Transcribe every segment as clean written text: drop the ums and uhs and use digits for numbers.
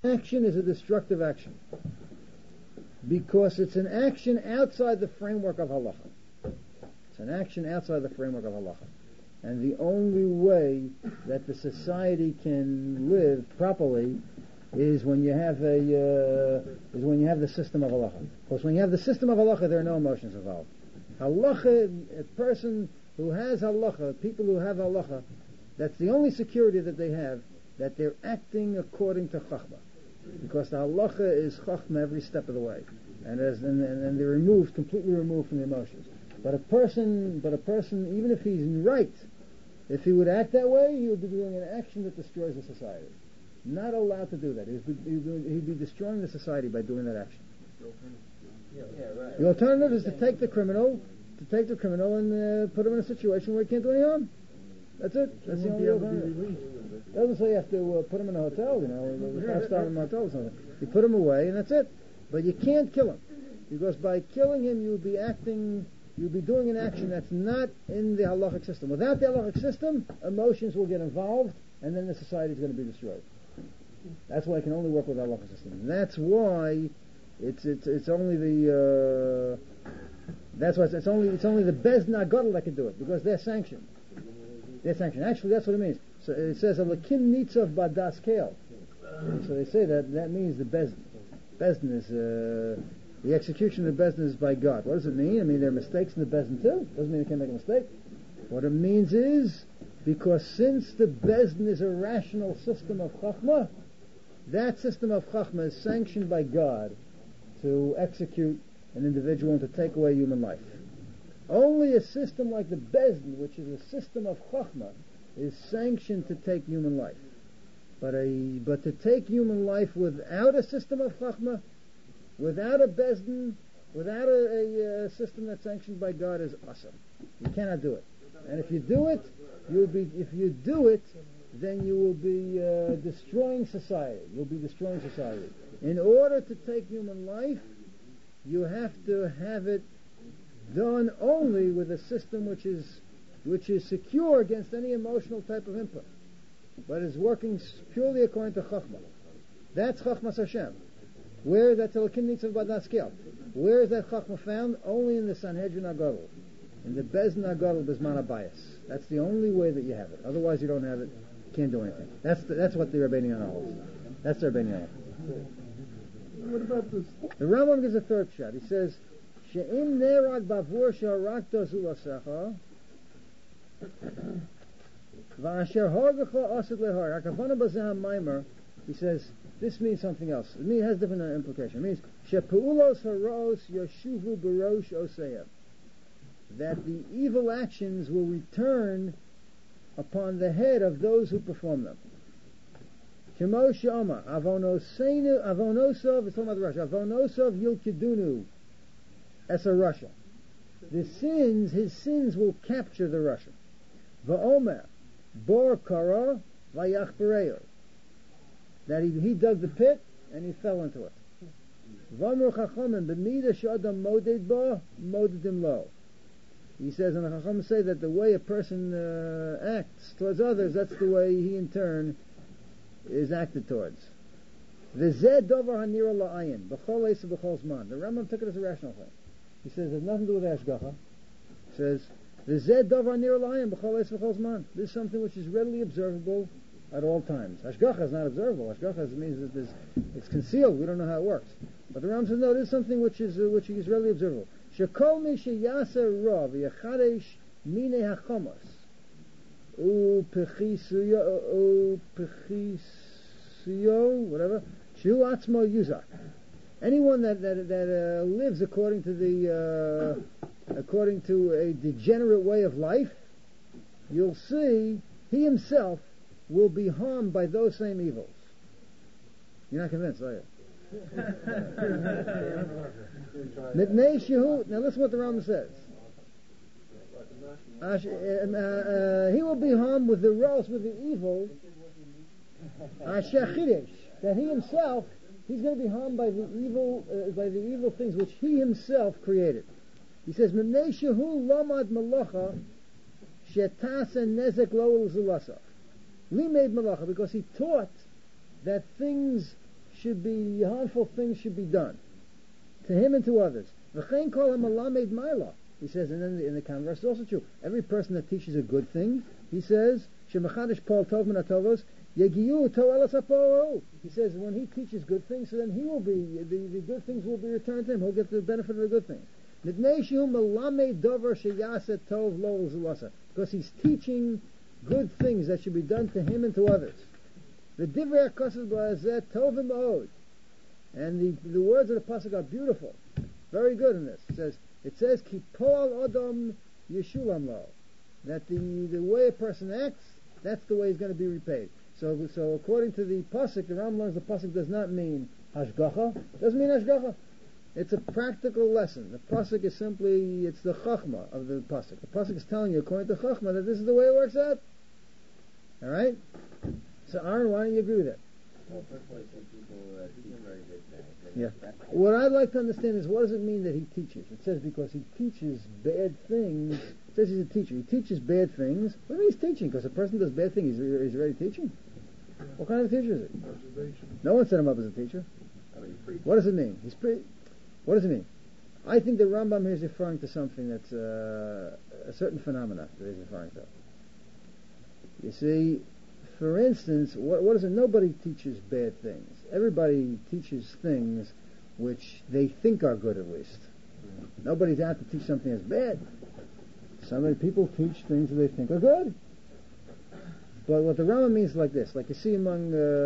Action is a destructive action because it's an action outside the framework of halacha. It's an action outside the framework of halacha. And the only way that the society can live properly is when you have the system of halacha. Because when you have the system of halacha, there are no emotions involved. Halacha, a person who has halacha, people who have halacha, that's the only security that they have, that they're acting according to chachma. Because the halacha is chachma every step of the way. And they're completely removed from the emotions. But a person, even if he's right, if he would act that way, he would be doing an action that destroys the society. Not allowed to do that. He'd be destroying the society by doing that action. Right. The alternative is to take the criminal and put him in a situation where he can't do any harm. That's it. That's the only alternative. It doesn't say you have to put him in a hotel, five-star in a hotel or something. You put him away and that's it. But you can't kill him. Because by killing him you'll be doing an action that's not in the halachic system. Without the halachic system, emotions will get involved and then the society is going to be destroyed. That's why it can only work with the halachic system. And that's why it's only the Bezdin HaGadol that can do it, because they're sanctioned. Actually, that's what it means. So it says Alakim Nitzav Badas Kale. So they say that means the Bezdin. Bezdin is the execution of the Bezdin is by God. What does it mean? I mean there are mistakes in the Bezdin too. Doesn't mean they can't make a mistake. What it means is, because since the Bezdin is a rational system of Chachma, that system of Chachma is sanctioned by God to execute an individual and to take away human life. Only a system like the Bezdin, which is a system of Chachma, is sanctioned to take human life. But to take human life without a system of Chachma, without a Bezdin, without a system that's sanctioned by God, is awesome. You cannot do it. And if you do it, then you will be destroying society. You'll be destroying society. In order to take human life, you have to have it done only with a system which is secure against any emotional type of input, but is working purely according to Chachma. That's Chachmas Hashem. Where that's Elokim Nitzav Badas Kale. Where is that Chachma found? Only in the Sanhedrin HaGadol, in the Bezdin HaGadol Bisman HaBayis. That's the only way that you have it. Otherwise, you don't have it. You can't do anything. That's what the Rebbeinu Yonah holds. That's the Rebbeinu Yonah. What about this? The Rambam gives a third shot. He says, "She'im nerag bavur she'arakta zulasecha, v'asher hargacha asid lehar." Hakavana b'zeh ha'maimer. He says this means something else. It has different implication. It means she'peulos haros yoshuvu b'rosh oseyah, that the evil actions will return upon the head of those who perform them. Kemo she'amar avonosov, it's talking about the Russia, avonosov yilkidunu as a Russia. His sins will capture the Russian. Va'omer bor kara vayach bereir, that he dug the pit and he fell into it. V'amru chachamim b'mida she'adam moded ba modedim lo. He says, and the Chacham say that the way a person acts towards others, that's the way he in turn is acted towards. V'zeh dovar hanira la'ayin b'chol eisa b'chol zman. The Rambam took it as a rational thing. He says there's nothing to do with Ashgacha. He says v'zeh dovar hanira la'ayin b'chol eisa b'chol zman. This is something which is readily observable at all times. Ashgacha is not observable. Ashgacha means that it's concealed. We don't know how it works. But the Rambam says no, this is something which is readily observable. Shekol mi sheyasa ra v'yachadesh mine hachamos upechisuyo whatever shu atzmo yuzak. Anyone that lives according to a degenerate way of life, you'll see he himself will be harmed by those same evils. You're not convinced, are you? Now listen what the Rambam says. He will be harmed with the evil that he himself, he's going to be harmed by the evil things which he himself created. He says Shehu lamad malacha shetasa nezek lo zulasa. He made malacha because he taught that things should be, harmful things should be done to him and to others. V'chein kol ha'malamed ma'ila. He says, and then in the converse is also true. Every person that teaches a good thing, he says, shemachadish pol tov min hatovos, yegiyu to'elas ha'pol. He says, when he teaches good things, so then he will be, the good things will be returned to him. He'll get the benefit of the good things. Because he's teaching good things that should be done to him and to others. And the words of the pasuk are beautiful, very good in this. It says Ki pol odom yeshulam lo, that the way a person acts, that's the way he's going to be repaid. So according to the pasuk, the Ram learns the pasuk does not mean hashgacha. Doesn't mean hashgacha. It's a practical lesson. The pasuk is simply, it's the chachma of the pasuk. The pasuk is telling you, according to chachma, that this is the way it works out. All right. So Aaron, why don't you agree with that? Well, first of all, some people teach very good things. Yeah. What I'd like to understand is, what does it mean that he teaches? It says because he teaches bad things. It says he's a teacher. He teaches bad things. What do you mean he's teaching? Because a person does bad things, he's already teaching. What kind of teacher is it? No one set him up as a teacher. What does it mean? What does it mean? I think the Rambam here is referring to something that's a certain phenomena that he's referring to. You see, for instance, what is it? Nobody teaches bad things. Everybody teaches things which they think are good, at least. Nobody's out to teach something that's bad. Some people teach things that they think are good. But what the Rambam means is like this: like you see among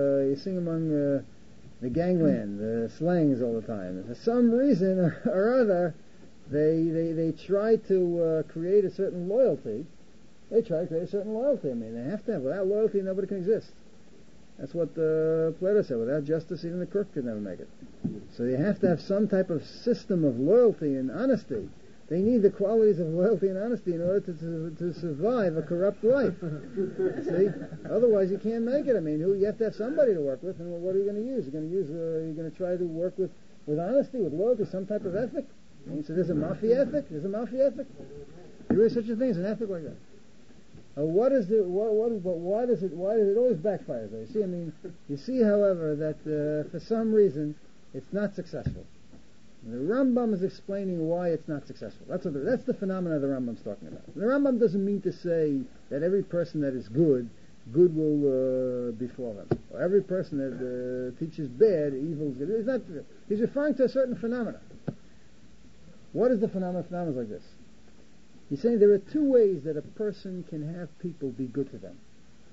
the gangland, the slangs all the time. For some reason or other, they try to create a certain loyalty. They try to create a certain loyalty. I mean, they have to have. Without loyalty, nobody can exist. That's what Plato said. Without justice, even the crook could never make it. So you have to have some type of system of loyalty and honesty. They need the qualities of loyalty and honesty in order to survive a corrupt life. See? Otherwise, you can't make it. I mean, you have to have somebody to work with, and what are you going to use? You're going to try to work with honesty, with loyalty, some type of ethic. And so there's a mafia ethic. There is such a thing as an ethic like that. Why does it always backfire? You see, I mean, you see, however, that for some reason it's not successful. The Rambam is explaining why it's not successful. That's the phenomena the Rambam's talking about. The Rambam doesn't mean to say that every person that is good will befall them. Or every person that teaches bad, evil is good. It's not. He's referring to a certain phenomena. What is the phenomena? Phenomena like this. He's saying there are two ways that a person can have people be good to them.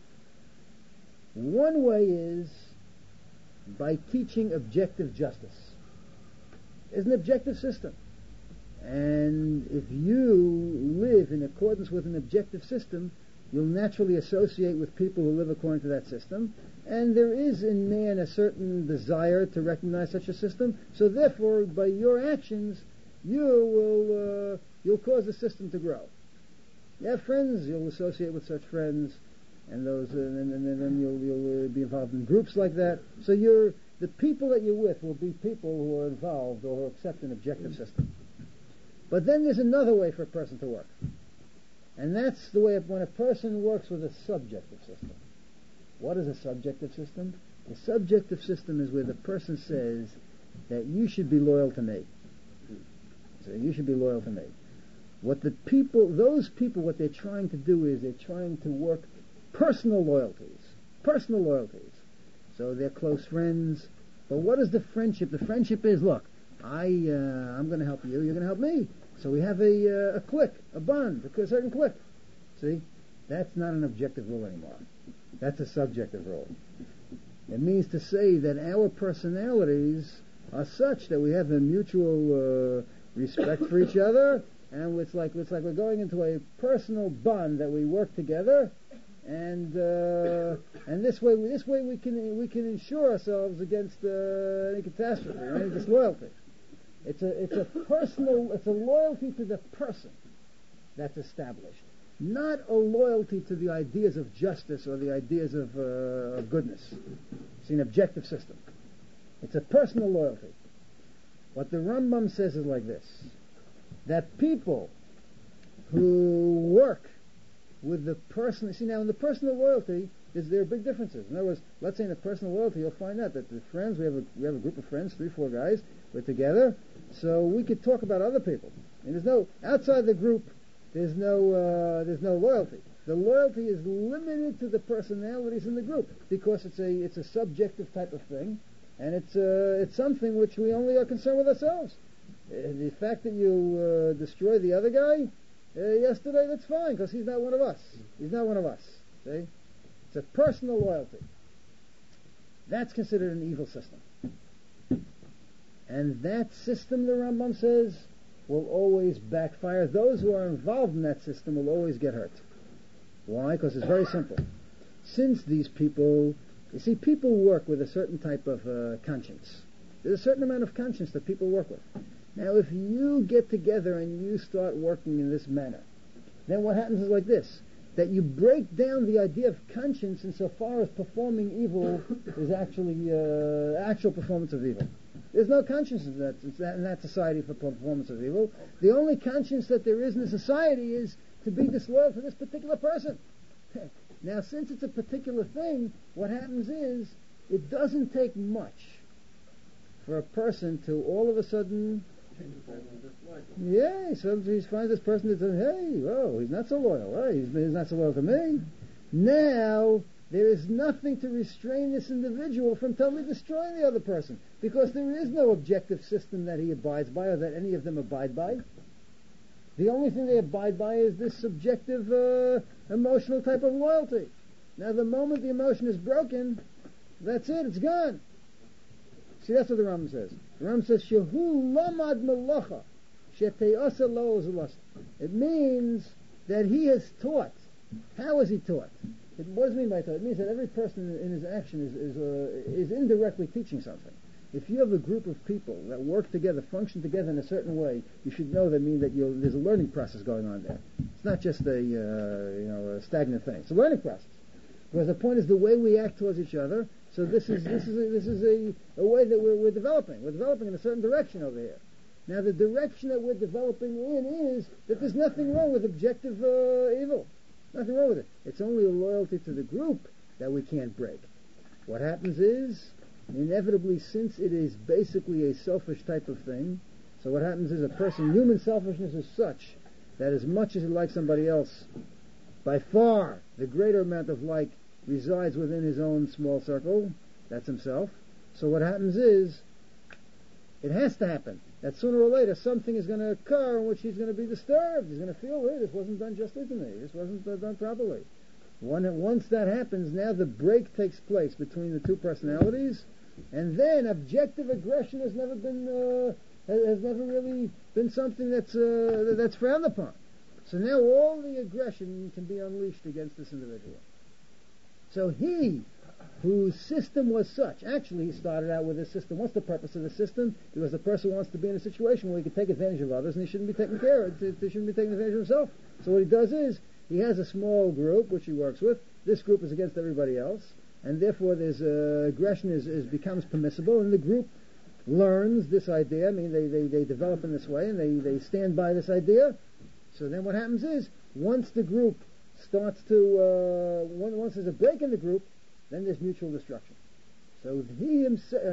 One way is by teaching objective justice. It's an objective system. And if you live in accordance with an objective system, you'll naturally associate with people who live according to that system. And there is in man a certain desire to recognize such a system. So therefore, by your actions, you'll cause the system to grow. You have friends, you'll associate with such friends, and then you'll be involved in groups like that. So the people that you're with will be people who are involved or who accept an objective system. But then there's another way for a person to work. And that's the way when a person works with a subjective system. What is a subjective system? The subjective system is where the person says that you should be loyal to me. So you should be loyal to me. What those people, what they're trying to do is they're trying to work personal loyalties. So they're close friends. But what is the friendship? The friendship is, look, I'm going to help you, you're going to help me. So we have a clique, a bond, a certain clique. See? That's not an objective rule anymore. That's a subjective rule. It means to say that our personalities are such that we have a mutual respect for each other, and it's like we're going into a personal bond that we work together, and this way we can ensure ourselves against any catastrophe or any disloyalty. It's a loyalty to the person that's established, not a loyalty to the ideas of justice or the ideas of goodness. It's an objective system. It's a personal loyalty. What the Rambam says is like this, that people who work with the person, see now in the personal loyalty, there are big differences. In other words, let's say in a personal loyalty, you'll find out that the friends, we have a group of friends, 3-4 guys, we're together, so we could talk about other people. And there's no, outside the group, there's no loyalty. The loyalty is limited to the personalities in the group, because it's a subjective type of thing, and it's something which we only are concerned with ourselves. The fact that you destroy the other guy yesterday, that's fine, because he's not one of us. He's not one of us. See? It's a personal loyalty. That's considered an evil system. And that system, the Rambam says, will always backfire. Those who are involved in that system will always get hurt. Why? Because it's very simple. Since these people, you see, people work with a certain type of conscience. There's a certain amount of conscience that people work with. Now, if you get together and you start working in this manner, then what happens is like this, that you break down the idea of conscience insofar as performing evil is actually actual performance of evil. There's no conscience in that society for performance of evil. The only conscience that there is in the society is to be disloyal to this particular person. Now, since it's a particular thing, what happens is, it doesn't take much for a person to all of a sudden, so he finds this person that says, hey, whoa, he's not so loyal, right? He's not so loyal to me. Now, there is nothing to restrain this individual from totally destroying the other person, because there is no objective system that he abides by, or that any of them abide by. The only thing they abide by is this subjective, emotional type of loyalty. Now, the moment the emotion is broken, that's it, it's gone. See, that's what the Rambam says. The Rambam says, Shehu lamad melacha, shete'asa lo zulasa. It means that he has taught. How is he taught? What does it mean by taught? It means that every person in his action is indirectly teaching something. If you have a group of people that work together, function together in a certain way, you should know that means that there's a learning process going on there. It's not just a stagnant thing. It's a learning process. Because the point is the way we act towards each other. So this is a way that we're developing. We're developing in a certain direction over here. Now the direction that we're developing in is that there's nothing wrong with objective evil. Nothing wrong with it. It's only a loyalty to the group that we can't break. What happens is, inevitably, since it is basically a selfish type of thing, so what happens is human selfishness is such that as much as he likes somebody else, by far the greater amount of like resides within his own small circle, that's himself. So what happens is, it has to happen, that sooner or later something is going to occur in which he's going to be disturbed. He's going to feel, this wasn't done justly to me, this wasn't done properly. Once that happens, now the break takes place between the two personalities, and then objective aggression has never really been something that's frowned upon. So now all the aggression can be unleashed against this individual. So he, whose system was such, actually he started out with a system. What's the purpose of the system? Because the person wants to be in a situation where he can take advantage of others, and he shouldn't be taking care of, he shouldn't be taking advantage of himself. So what he does is, he has a small group which he works with. This group is against everybody else, and therefore there's aggression becomes permissible, and the group learns this idea. I mean, they develop in this way, and they stand by this idea. So then what happens is, once the group starts to, once there's a break in the group, then there's mutual destruction. So he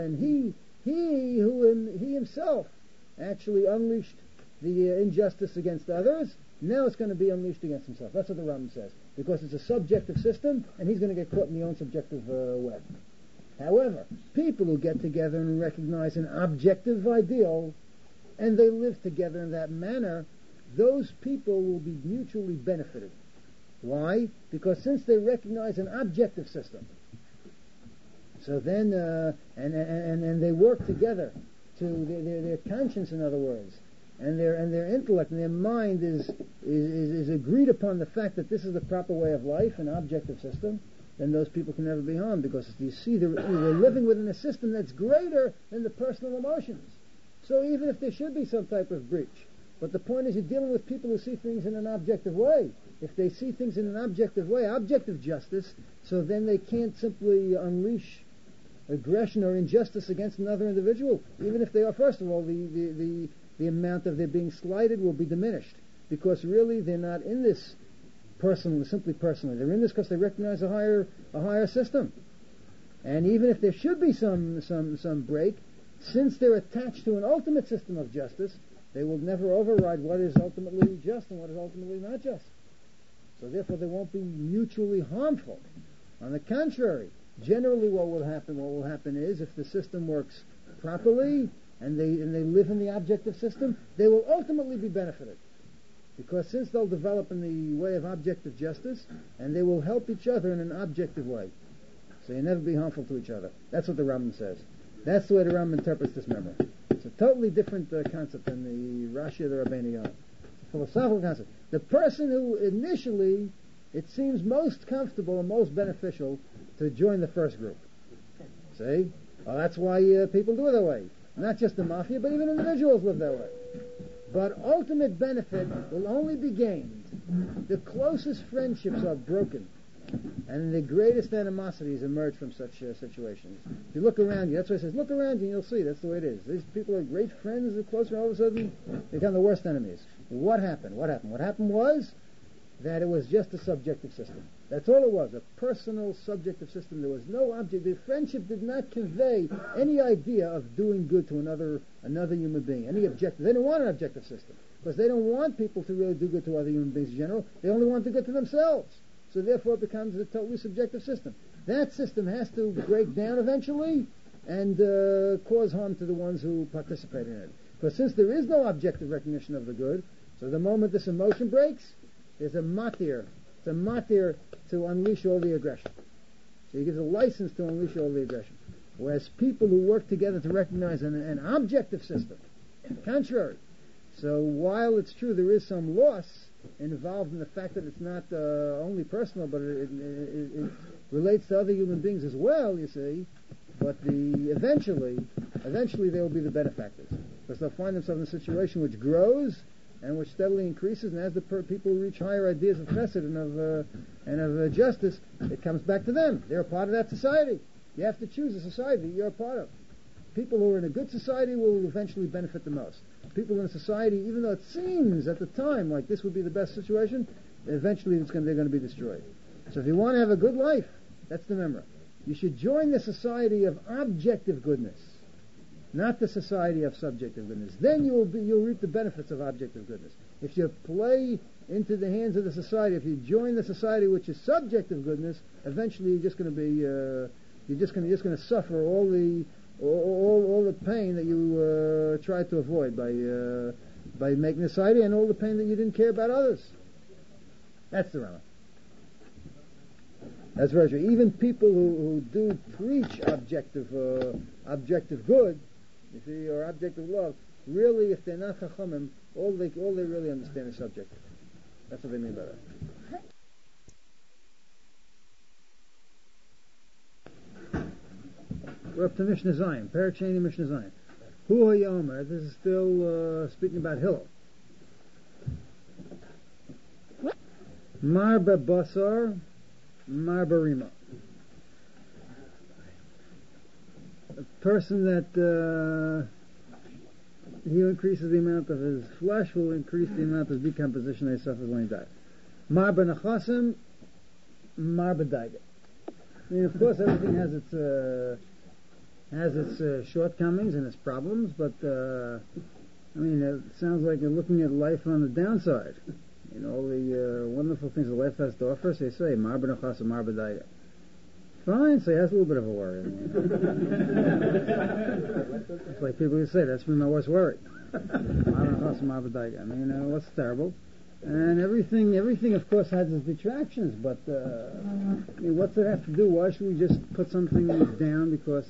himself actually unleashed the injustice against others. Now it's going to be unleashed against himself. That's what the Rambam says. Because it's a subjective system, and he's going to get caught in the own subjective web. However, people who get together and recognize an objective ideal, and they live together in that manner, those people will be mutually benefited. Why? Because since they recognize an objective system, so then, and they work together to their conscience, in other words, and their intellect and their mind is agreed upon the fact that this is the proper way of life, an objective system, then those people can never be harmed, because you see they're living within a system that's greater than the personal emotions. So even if there should be some type of breach, but the point is you're dealing with people who see things in an objective way. If they see things in an objective way, objective justice, so then they can't simply unleash aggression or injustice against another individual, even if they are, first of all, the amount of their being slighted will be diminished, because really they're not in this personally, simply personally. They're in this because they recognize a higher system. And even if there should be some break, since they're attached to an ultimate system of justice, they will never override what is ultimately just and what is ultimately not just. So therefore they won't be mutually harmful. On the contrary, generally what will happen is if the system works properly and they live in the objective system, they will ultimately be benefited. Because since they'll develop in the way of objective justice, and they will help each other in an objective way. So you never be harmful to each other. That's what the Rambam says. That's the way the Rambam interprets this member. It's a totally different concept than the Rashi or the Rabbeinu Yonah. It's a philosophical concept. The person who initially, it seems most comfortable and most beneficial to join the first group. See? Well, that's why people do it that way. Not just the mafia, but even individuals live that way. But ultimate benefit will only be gained. The closest friendships are broken, and the greatest animosities emerge from such situations. If you look around you, that's why it says, look around you and you'll see, that's the way it is. These people are great friends, they're close, and all of a sudden they become the worst enemies. What happened? What happened was that it was just a subjective system. That's all it was, a personal subjective system. There was no object. The friendship did not convey any idea of doing good to another human being, any objective. They don't want an objective system, because they don't want people to really do good to other human beings in general. They only want to do good to themselves. So therefore it becomes a totally subjective system. That system has to break down eventually and cause harm to the ones who participate in it. Because since there is no objective recognition of the good, so the moment this emotion breaks, there's a matir. It's a matir to unleash all the aggression. So he gives a license to unleash all the aggression. Whereas people who work together to recognize an objective system, contrary. So while it's true there is some loss involved in the fact that it's not only personal, but it relates to other human beings as well, you see, but eventually they will be the benefactors. Because they'll find themselves in a situation which grows and which steadily increases, and as the people reach higher ideas of chesed and of justice, it comes back to them. They're a part of that society. You have to choose a society that you're a part of. People who are in a good society will eventually benefit the most. People in a society, even though it seems at the time like this would be the best situation, eventually they're going to be destroyed. So if you want to have a good life, that's the memra. You should join the society of objective goodness, not the society of subjective goodness. Then you'll reap the benefits of objective goodness. If you play into the hands of the society, if you join the society which is subjective goodness, eventually you're just going to be you're just going to suffer all the pain that you tried to avoid by making the society, and all the pain that you didn't care about others. That's the Rama. That's very true. Even people who do preach objective good, you see, or objective love, really, if they're not chachamim, all they really understand is subjective. That's what they mean by that. We're up to Mishnah Zion, Parachani Mishnah Zion. Hu HaYomer, this is still speaking about Hillel. Marba Basar, Marba Rima. A person that he increases the amount of his flesh will increase the amount of decomposition that he suffers when he dies. Marba Nechasim, Marba Daiga. I mean, of course, everything has its shortcomings and its problems, but I mean, it sounds like you're looking at life on the downside. You know, all the wonderful things that life has to offer. So you say, Marba Nechasim, Marba Daiga. Fine, so he has a little bit of a worry. It's like people who say, that's when my wife's worried. I mean, what's terrible? And everything of course has its detractions, but I mean, what's it have to do? Why should we just put something down because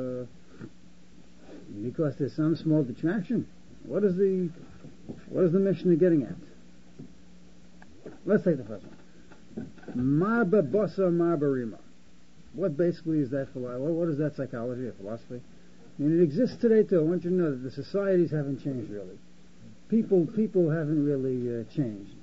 there's some small detraction? What is the Mishnah getting at? Let's take the first one. Marba Basar Marba Rima. What basically is that philosophy? What is that psychology or philosophy? I mean, it exists today too. I want you to know that the societies haven't changed really. People haven't really changed.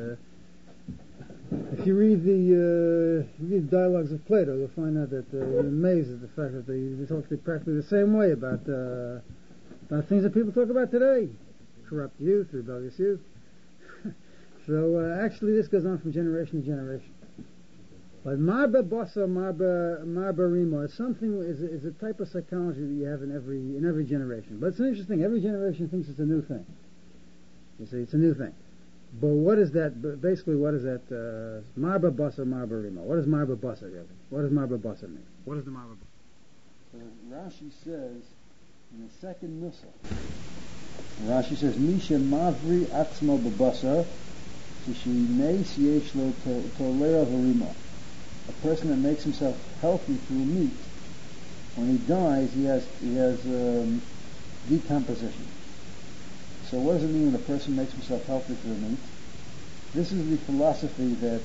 If you read the dialogues of Plato, you'll find out that you're amazed at the fact that they talk practically the same way about things that people talk about today: corrupt youth, rebellious youth. So actually this goes on from generation to generation. But marba basa, marba rima is something, is a type of psychology that you have in every generation. But it's an interesting, every generation thinks it's a new thing. You see, it's a new thing. But what is that, basically what is that, marba basa, marba rima? What is marba basa really? What does marba basa mean? What is the marba basa? So Rashi says, in the second nusach, Rashi says, Misha mavri atzmo b'basar, tishineis yesh lo tolera v'rima. A person that makes himself healthy through meat, when he dies, he has decomposition. So what does it mean when a person makes himself healthy through meat? This is the philosophy that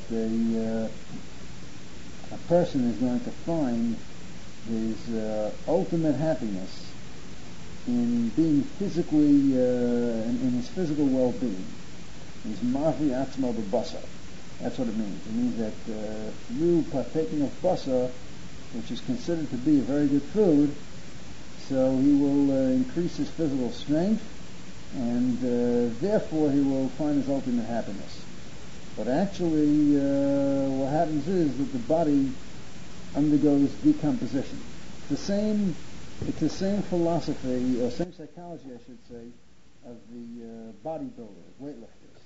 a person is going to find his ultimate happiness in being physically, in his physical well-being. He's mavri atzmo b'basar. That's what it means. It means that through partaking of basa, which is considered to be a very good food, so he will increase his physical strength, and therefore he will find his ultimate happiness. But actually, what happens is that the body undergoes decomposition. It's the same philosophy, or same psychology, I should say, of the bodybuilders, weightlifters.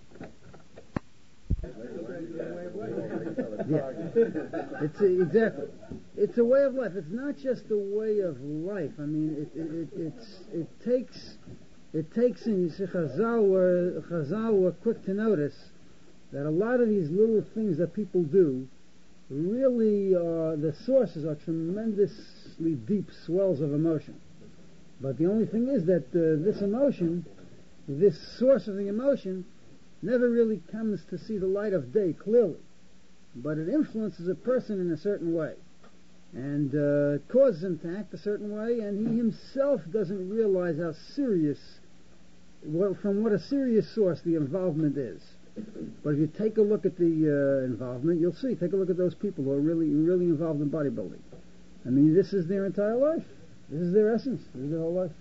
Yeah. Exactly. It's a way of life. It's not just a way of life. I mean, it takes, and you see, Chazal were quick to notice that a lot of these little things that people do really are, the sources are tremendously deep swells of emotion. But the only thing is that this emotion, this source of the emotion, never really comes to see the light of day clearly. But it influences a person in a certain way. And causes him to act a certain way, and he himself doesn't realize how serious, from what a serious source the involvement is. But if you take a look at the involvement, you'll see. Take a look at those people who are really involved in bodybuilding. I mean, this is their entire life. This is their essence. This is their whole life.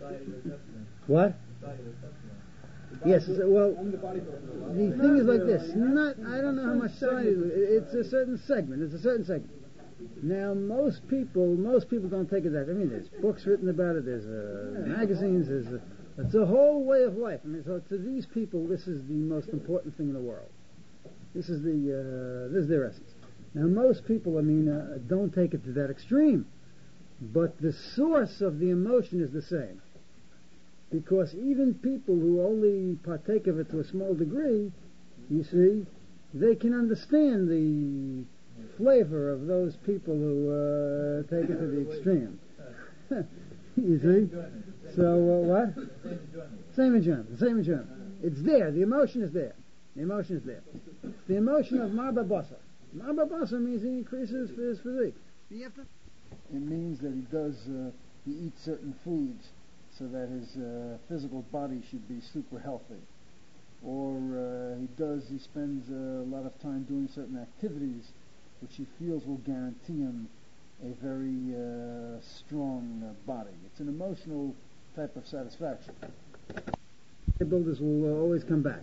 What? Yes. Well, the thing is like this. I don't know how much society. It's a certain segment. Now, most people don't take it that. I mean, there's books written about it. There's magazines. It's a whole way of life. I mean, so to these people, this is the most important thing in the world. This is their essence. Now, most people, don't take it to that extreme, but the source of the emotion is the same. Because even people who only partake of it to a small degree, you see, they can understand the flavor of those people who take it to the extreme. You see? So, what? Same enjoyment. It's there. The emotion is there. It's the emotion of marba basa. Marba basa means he increases his physique. It means that he eats certain foods so that his physical body should be super healthy. Or he spends a lot of time doing certain activities which he feels will guarantee him a very strong body. It's an emotional type of satisfaction. The builders will always come back.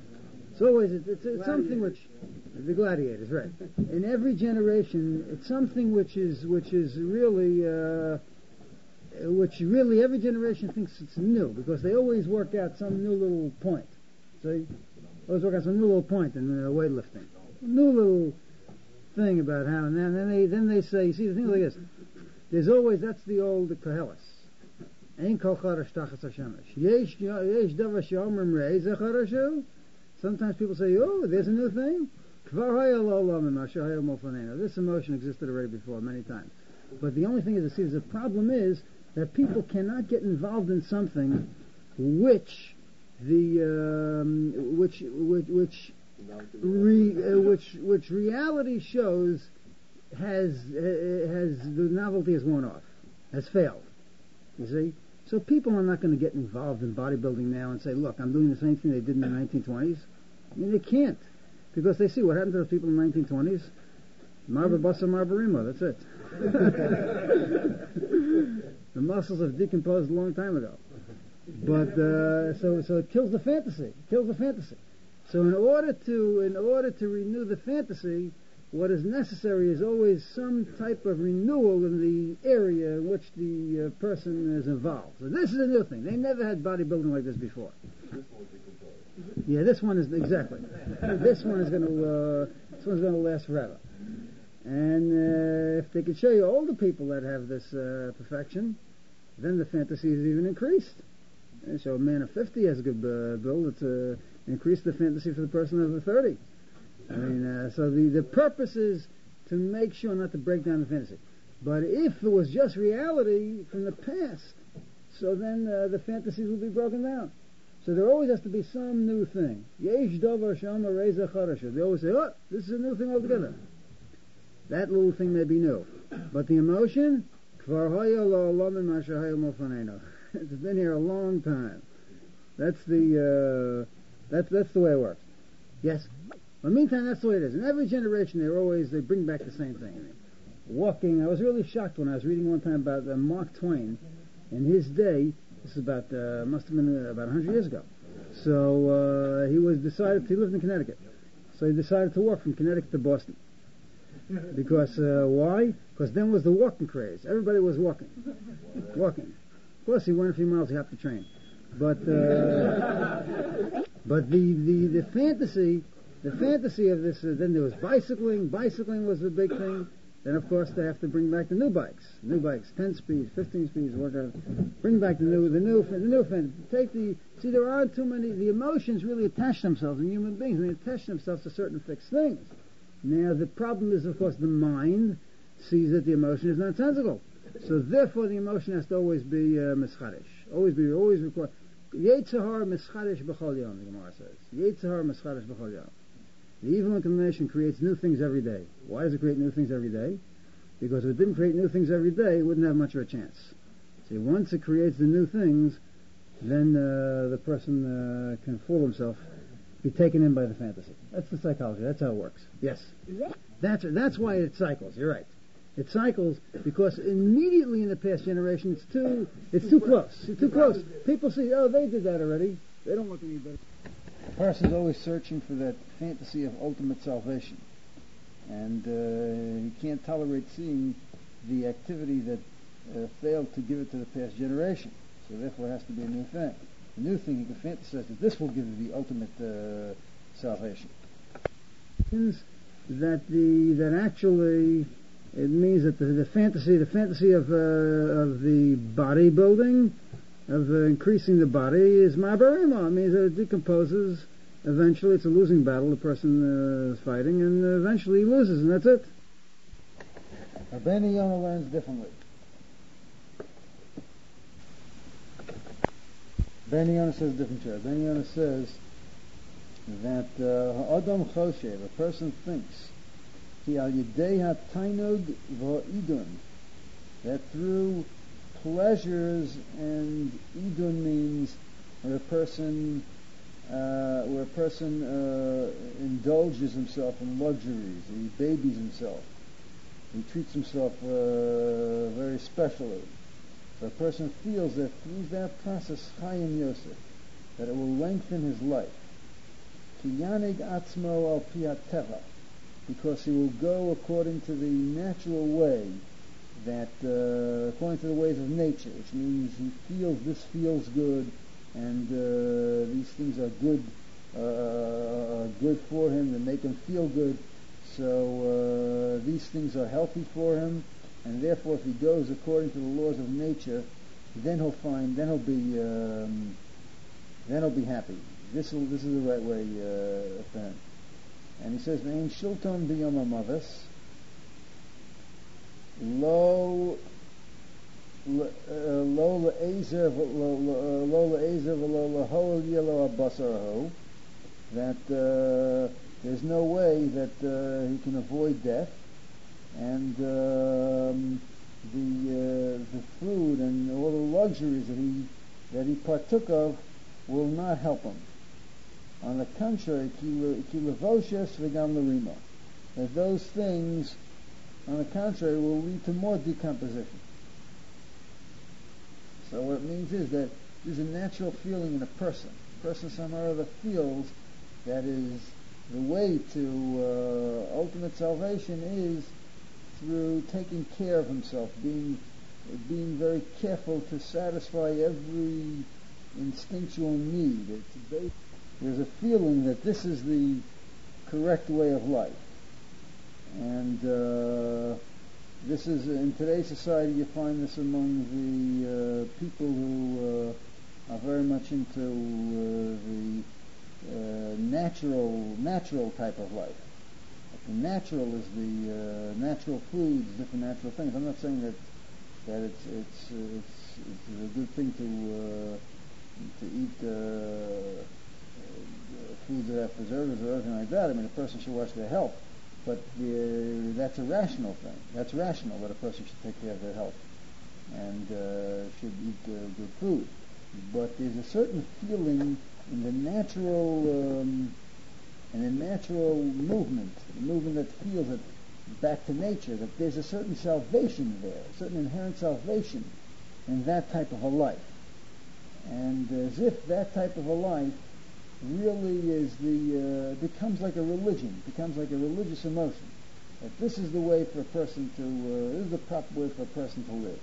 It's something which the gladiators, right? In every generation, it's something which really every generation thinks it's new, because they always work out some new little point. See, always work out some new little point in weightlifting, new little thing about how, and then they say, you see, the thing like this. There's always, that's the old Koheles. Ein kol charash tachas hashemesh. Yesh davar she'omrim rei ze charashu. Sometimes people say, oh, there's a new thing. This emotion existed already before many times. But the only thing is, the problem is that people cannot get involved in something which reality shows has the novelty has worn off, has failed. You see? So people are not going to get involved in bodybuilding now and say, look, I'm doing the same thing they did in the 1920s. I mean, they can't. Because they see what happened to those people in the 1920s. Marba basa, marba rima, that's it. The muscles have decomposed a long time ago. But, so it kills the fantasy. So in order to renew the fantasy, what is necessary is always some type of renewal in the area in which the person is involved. So this is a new thing. They never had bodybuilding like this before. Yeah, this one is exactly. This one is going to last forever. And if they could show you older people that have this perfection, then the fantasy is even increased. And so a man of 50 has a good build. It's increased the fantasy for the person over 30. I mean, so the purpose is to make sure not to break down the fantasy. But if it was just reality from the past, so then the fantasies will be broken down. So there always has to be some new thing. Yesh davar shama reza charasha. They always say, oh, this is a new thing altogether. That little thing may be new. But the emotion, kvar haya la'olam masha haya mofaneno. It's been here a long time. That's the way it works. Yes? But meantime, that's the way it is. In every generation, they bring back the same thing. I mean, walking, I was really shocked when I was reading one time about Mark Twain. In his day, this is must have been about 100 years ago. So, he lived in Connecticut. So he decided to walk from Connecticut to Boston. Because, why? Because then was the walking craze. Everybody was walking. Walking. Of course, he went a few miles, he hopped the train. But the fantasy of this, then there was bicycling. Bicycling was the big thing. Then, of course, they have to bring back the new bikes. 10 speeds, 15 speeds, whatever. Bring back the new fantasy. There aren't too many, the emotions really attach themselves in human beings, and they attach themselves to certain fixed things. Now, the problem is, of course, the mind sees that the emotion is nonsensical. So, therefore, the emotion has to always be mischadish. Always required. Yetzirah mischadish b'chol yom, the Gemara says. Yetzirah mischadish b'chol yom. The evil inclination creates new things every day. Why does it create new things every day? Because if it didn't create new things every day, it wouldn't have much of a chance. See, once it creates the new things, then the person can fool himself, be taken in by the fantasy. That's the psychology. That's how it works. Yes. That's why it cycles. You're right. It cycles because immediately in the past generation it's too close. It's too close. People see, oh, they did that already. They don't want to need better. The person's always searching for that fantasy of ultimate salvation. And he can't tolerate seeing the activity that failed to give it to the past generation. So therefore it has to be a new thing. The new thing he can fantasize that this will give you the ultimate salvation. That actually it means that the fantasy of the bodybuilding, of increasing the body, is ma'barima. It means that it decomposes. Eventually, it's a losing battle. The person is fighting, and eventually he loses, and that's it. Rabbeinu Yonah learns differently. Rabbeinu Yonah says different. Rabbeinu Yonah says that Adam Choshev, a person thinks, ki al yedei ha'tainog v'ha'idun, that through pleasures, and idun means where a person indulges himself in luxuries, he babies himself, he treats himself very specially. So a person feels that through that process, Chayim Yosef, that it will lengthen his life. Ki yanig atzmo al pi ha'teva, because he will go according to the natural way, that according to the ways of nature, which means he feels this feels good, and these things are good for him, and make him feel good. So these things are healthy for him, and therefore, if he goes according to the laws of nature, then he'll be happy. This is the right way for him. And he says, "Ve'in shilton b'yom ha'maves, lo le'ezer v'lo lahol yelo abasaraho," that there's no way that he can avoid death, and the food and all the luxuries that he partook of will not help him. On the contrary, ki levoshes v'gam l'rima, that those things, on the contrary, will lead to more decomposition. So what it means is that there's a natural feeling in a person. A person somehow or other feels That is, the way to ultimate salvation is through taking care of himself, being very careful to satisfy every instinctual need. There's a feeling that this is the correct way of life. And this is, in today's society, you find this among the people who are very much into the natural type of life. The natural is the natural foods, different natural things. I'm not saying that it's a good thing to eat foods that have preservatives or anything like that. I mean, a person should watch their health, but that's a rational thing. That's rational that a person should take care of their health and should eat good food. But there's a certain feeling in the natural movement, the movement that feels it back to nature, that there's a certain salvation there, a certain inherent salvation in that type of a life. And as if that type of a life really is becomes like a religion, becomes like a religious emotion. That this is the way for a person this is the proper way for a person to live.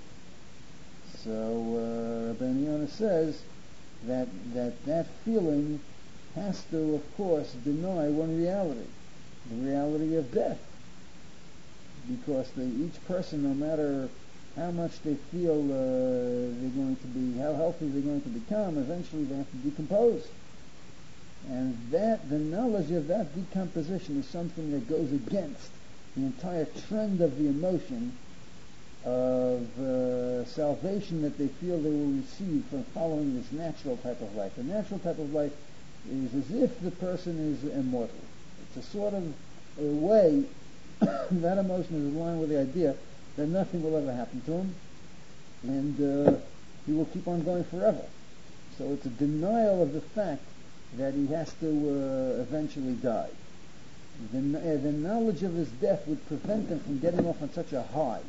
So Rabbeinu Yonah says that feeling has to, of course, deny one reality, the reality of death. Because each person, no matter how much they feel they're going to be, how healthy they're going to become, eventually they have to decompose. And the knowledge of that decomposition is something that goes against the entire trend of the emotion of salvation that they feel they will receive from following this natural type of life. The natural type of life is as if the person is immortal. It's a sort of a way that emotion is in line with the idea that nothing will ever happen to him, and he will keep on going forever. So it's a denial of the fact that he has to eventually die. The knowledge of his death would prevent him from getting off on such a high,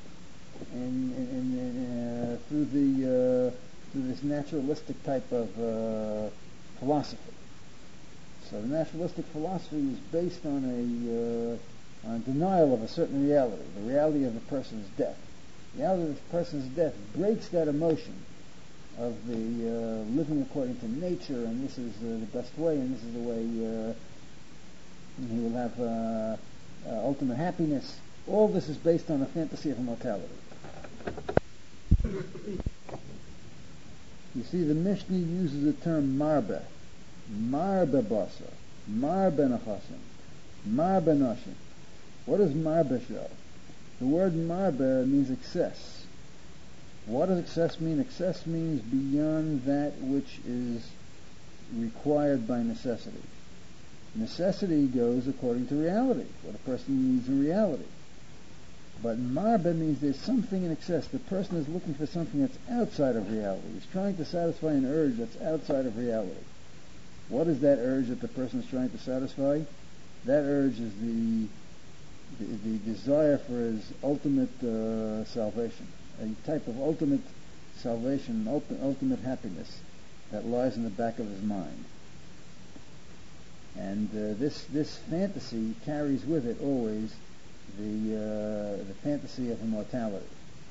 and through this naturalistic type of philosophy. So the naturalistic philosophy is based on a denial of a certain reality, the reality of a person's death. The reality of a person's death breaks that emotion of the living according to nature, and this is the best way, and this is the way he will have ultimate happiness. All this is based on a fantasy of immortality. You see, the Mishnah uses the term marbe basa, marbe nachasim, marbe nashim. What does marbe show? The word marbe means excess. What does excess mean? Excess means beyond that which is required by necessity. Necessity goes according to reality, what a person needs in reality. But marbe means there's something in excess. The person is looking for something that's outside of reality. He's trying to satisfy an urge that's outside of reality. What is that urge that the person is trying to satisfy? That urge is the desire for his ultimate salvation, a type of ultimate salvation, ultimate happiness that lies in the back of his mind. And this fantasy carries with it always the fantasy of immortality.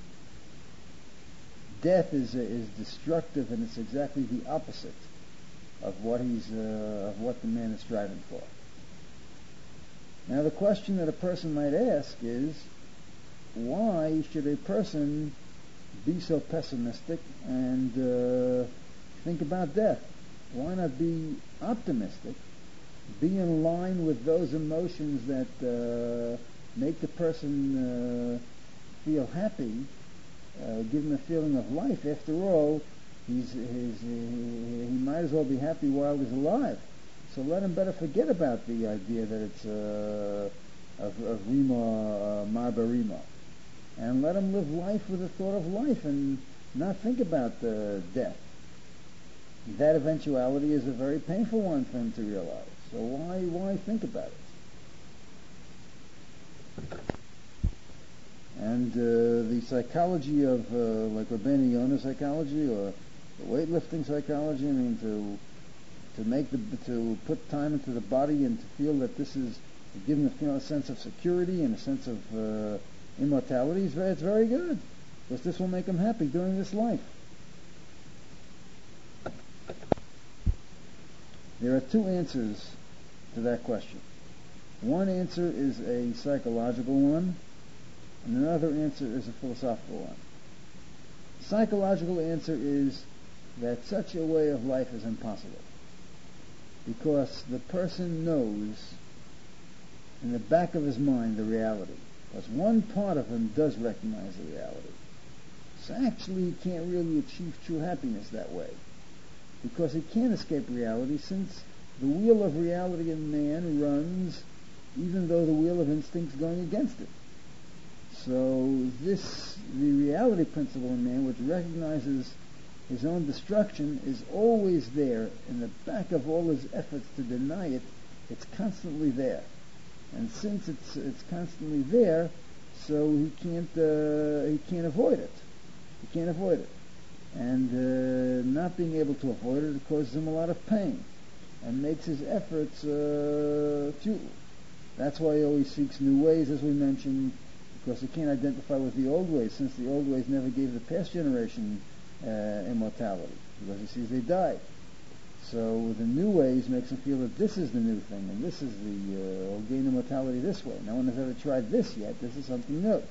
Death is destructive, and it's exactly the opposite of what the man is striving for. Now, the question that a person might ask is, why should a person be so pessimistic and think about death? Why not be optimistic? Be in line with those emotions that make the person feel happy, give him a feeling of life. After all, he might as well be happy while he's alive. So let him better forget about the idea that it's of Rima, Marba Rima. And let him live life with the thought of life and not think about death. That eventuality is a very painful one for him to realize. So why think about it? And the psychology of like Rabbeinu Yonah psychology or the weightlifting psychology, I mean, to put time into the body and to feel that this is giving a sense of security and a sense of immortality. It's very good, because this will make him happy during this life. There are two answers to that question. One answer is a psychological one, and another answer is a philosophical one. The psychological answer is that such a way of life is impossible, because the person knows in the back of his mind the reality, because one part of him does recognize the reality. So actually he can't really achieve true happiness that way, because he can't escape reality, since the wheel of reality in man runs even though the wheel of instinct's going against it. So the reality principle in man, which recognizes his own destruction, is always there in the back of all his efforts to deny it. It's constantly there, and since it's constantly there, so he can't avoid it. He can't avoid it, and not being able to avoid it causes him a lot of pain and makes his efforts futile. That's why he always seeks new ways, as we mentioned, because he can't identify with the old ways, since the old ways never gave the past generation immortality, because he sees they died. So the new ways makes him feel that this is the new thing, and this is will gain immortality this way. No one has ever tried this yet. This is something new.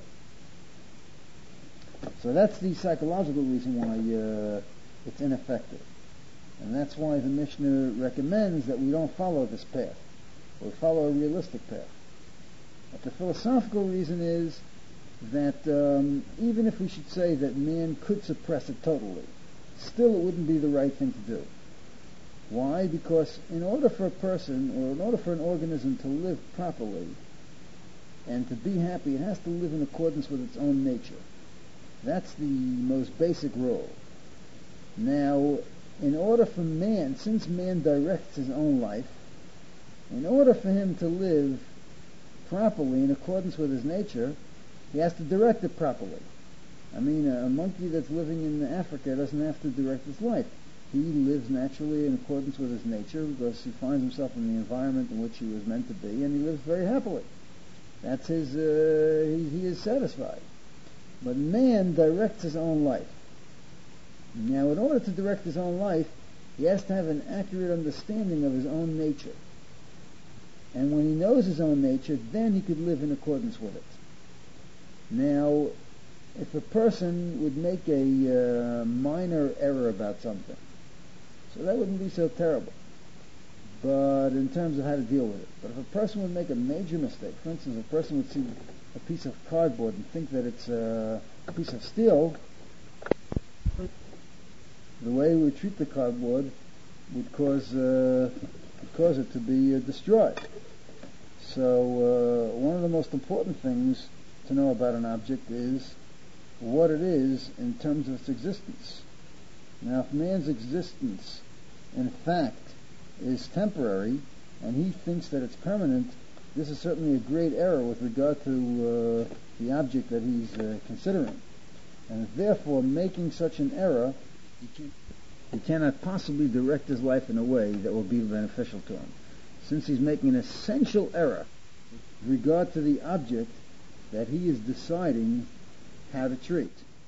So that's the psychological reason why it's ineffective. And that's why the Mishnah recommends that we don't follow this path. We follow a realistic path. But the philosophical reason is that even if we should say that man could suppress it totally, still it wouldn't be the right thing to do. Why? Because in order for a person, or in order for an organism to live properly and to be happy, it has to live in accordance with its own nature. That's the most basic rule. Now, in order for man, since man directs his own life, in order for him to live properly in accordance with his nature, he has to direct it properly. I mean, a monkey that's living in Africa doesn't have to direct his life. He lives naturally in accordance with his nature, because he finds himself in the environment in which he was meant to be, and he lives very happily. That's his, he is satisfied. But man directs his own life. Now, in order to direct his own life, he has to have an accurate understanding of his own nature. And when he knows his own nature, then he could live in accordance with it. Now, if a person would make a minor error about something, so that wouldn't be so terrible, but in terms of how to deal with it. But if a person would make a major mistake, for instance, a person would see a piece of cardboard and think that it's a piece of steel, the way we would treat the cardboard would cause it to be destroyed. So one of the most important things to know about an object is what it is in terms of its existence. Now, if man's existence, in fact, is temporary, and he thinks that it's permanent, this is certainly a great error with regard to the object that he's considering. And therefore, making such an error, he cannot possibly direct his life in a way that will be beneficial to him, since he's making an essential error with regard to the object that he is deciding how to treat.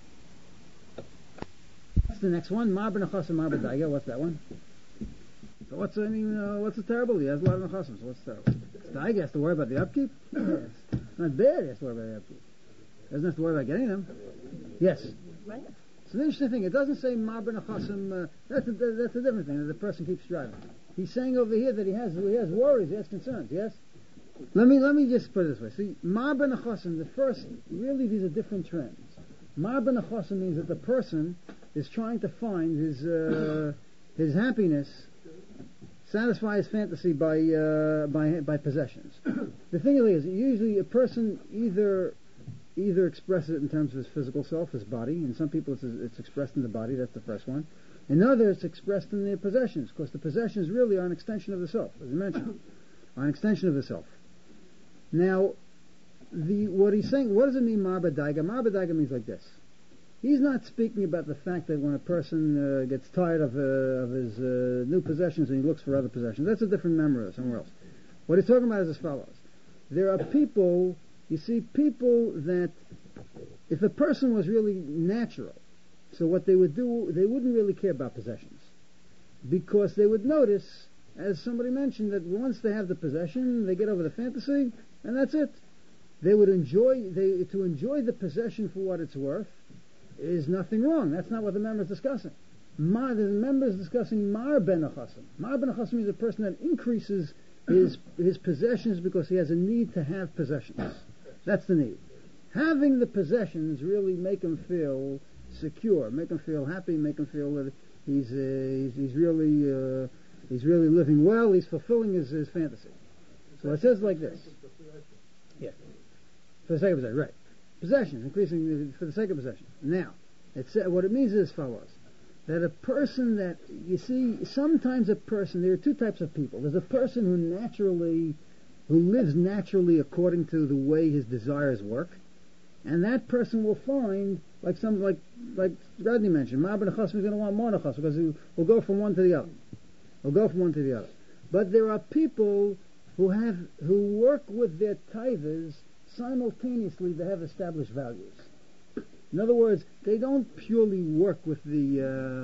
What's the next one? Mar b'nechasim, mar b'daiga. What's that one? So what's the terrible? He has a lot of nechasim, so what's terrible? Daiga has to worry about the upkeep? Yes. Not bad, he has to worry about the upkeep. Doesn't have to worry about getting them. Yes. Right. It's an interesting thing. It doesn't say mar b'nechasim. That's a different thing, that the person keeps striving. He's saying over here that he has worries, he has concerns, yes? Let me just put it this way. See, mar b'nechasim, the first, really these are different trends. Mar b'nechasim means that the person is trying to find his happiness, satisfy his fantasy by possessions. The thing is, usually a person either expresses it in terms of his physical self, his body. In some people it's expressed in the body, that's the first one. In others it's expressed in the possessions, because the possessions really are an extension of the self, as I mentioned, are an extension of the self. Now, what he's saying, what does it mean, mar b'daiga? Mar b'daiga means like this. He's not speaking about the fact that when a person gets tired of his new possessions and he looks for other possessions. That's a different memory somewhere else. What he's talking about is as follows. There are people, you see, people that if a person was really natural, so what they would do, they wouldn't really care about possessions. Because they would notice, as somebody mentioned, that once they have the possession, they get over the fantasy, and that's it. They would enjoy the possession for what it's worth is nothing wrong. That's not what the member is discussing. The member is discussing Mar Ben Achasim. Mar Ben Achasim is a person that increases his possessions because he has a need to have possessions. That's the need. Having the possessions really make him feel secure, make him feel happy, make him feel that he's really living well. He's fulfilling his fantasy. So it says like this. Yeah, for the sake of possession, right? Possessions, increasing for the sake of possession. Now, what it means is as follows: that a person that you see, sometimes a person. There are two types of people. There's a person who lives naturally according to the way his desires work, and that person will find, like Rodney mentioned, Ma ben Achasim is going to want more Achasim because he will go from one to the other. But there are people who work with their tithas simultaneously. They have established values. In other words, they don't purely work with the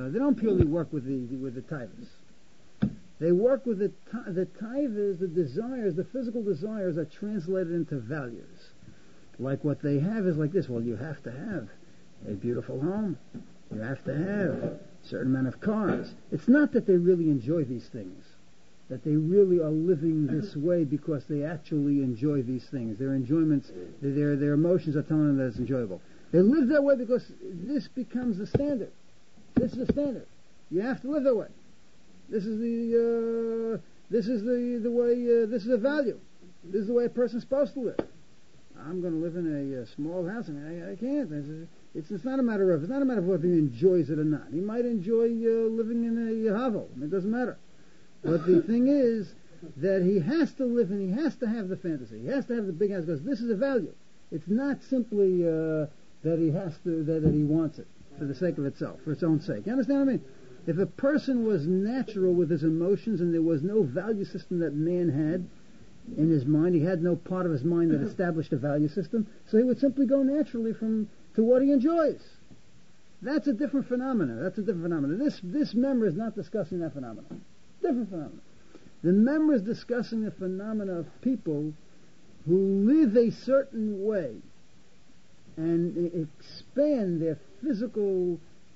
tithas. They work with the tithas, the desires, the physical desires are translated into values. Like what they have is like this. Well, you have to have a beautiful home. You have to have a certain amount of cars. It's not that they really enjoy these things, that they really are living this way because they actually enjoy these things. Their enjoyments, their emotions are telling them that it's enjoyable. They live that way because this becomes the standard. This is the standard. You have to live that way. This is the way. This is a value. This is the way a person's supposed to live. I'm going to live in a small house. I mean, I can't. It's not a matter of whether he enjoys it or not. He might enjoy living in a hovel. It doesn't matter. But the thing is that he has to live and he has to have the fantasy. He has to have the big house because this is a value. It's not simply that he wants it for the sake of itself, for its own sake. You understand what I mean? If a person was natural with his emotions and there was no value system that man had in his mind, he had no part of his mind that established a value system, so he would simply go naturally to what he enjoys. That's a different phenomenon. This member is not discussing that phenomenon. Different phenomenon. The member is discussing the phenomena of people who live a certain way and expand their physical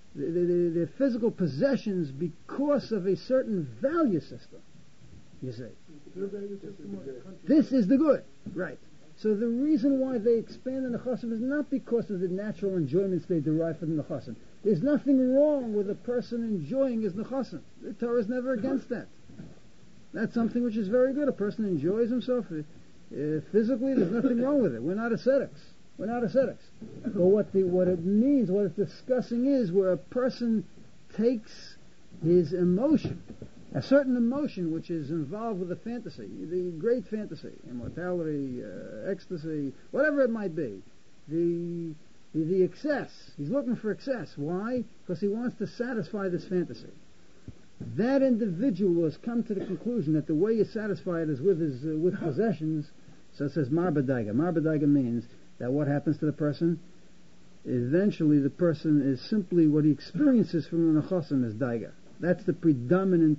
possessions because of a certain value system. You see, this is the good, right? So the reason why they expand the nechasim is not because of the natural enjoyments they derive from the nechasim. There's nothing wrong with a person enjoying his nechasim. The Torah is never against that. That's something which is very good. A person enjoys himself physically. There's nothing wrong with it. We're not ascetics. But what it means, what it's discussing is where a person takes his emotion, a certain emotion which is involved with a fantasy, the great fantasy, immortality, ecstasy, whatever it might be, the excess. He's looking for excess. Why? Because he wants to satisfy this fantasy. That individual has come to the conclusion that the way you satisfy it is with possessions. So it says marbadaiga. Marbadaiga means that what happens to the person, eventually the person is simply what he experiences from the nechasim is daiga. That's the predominant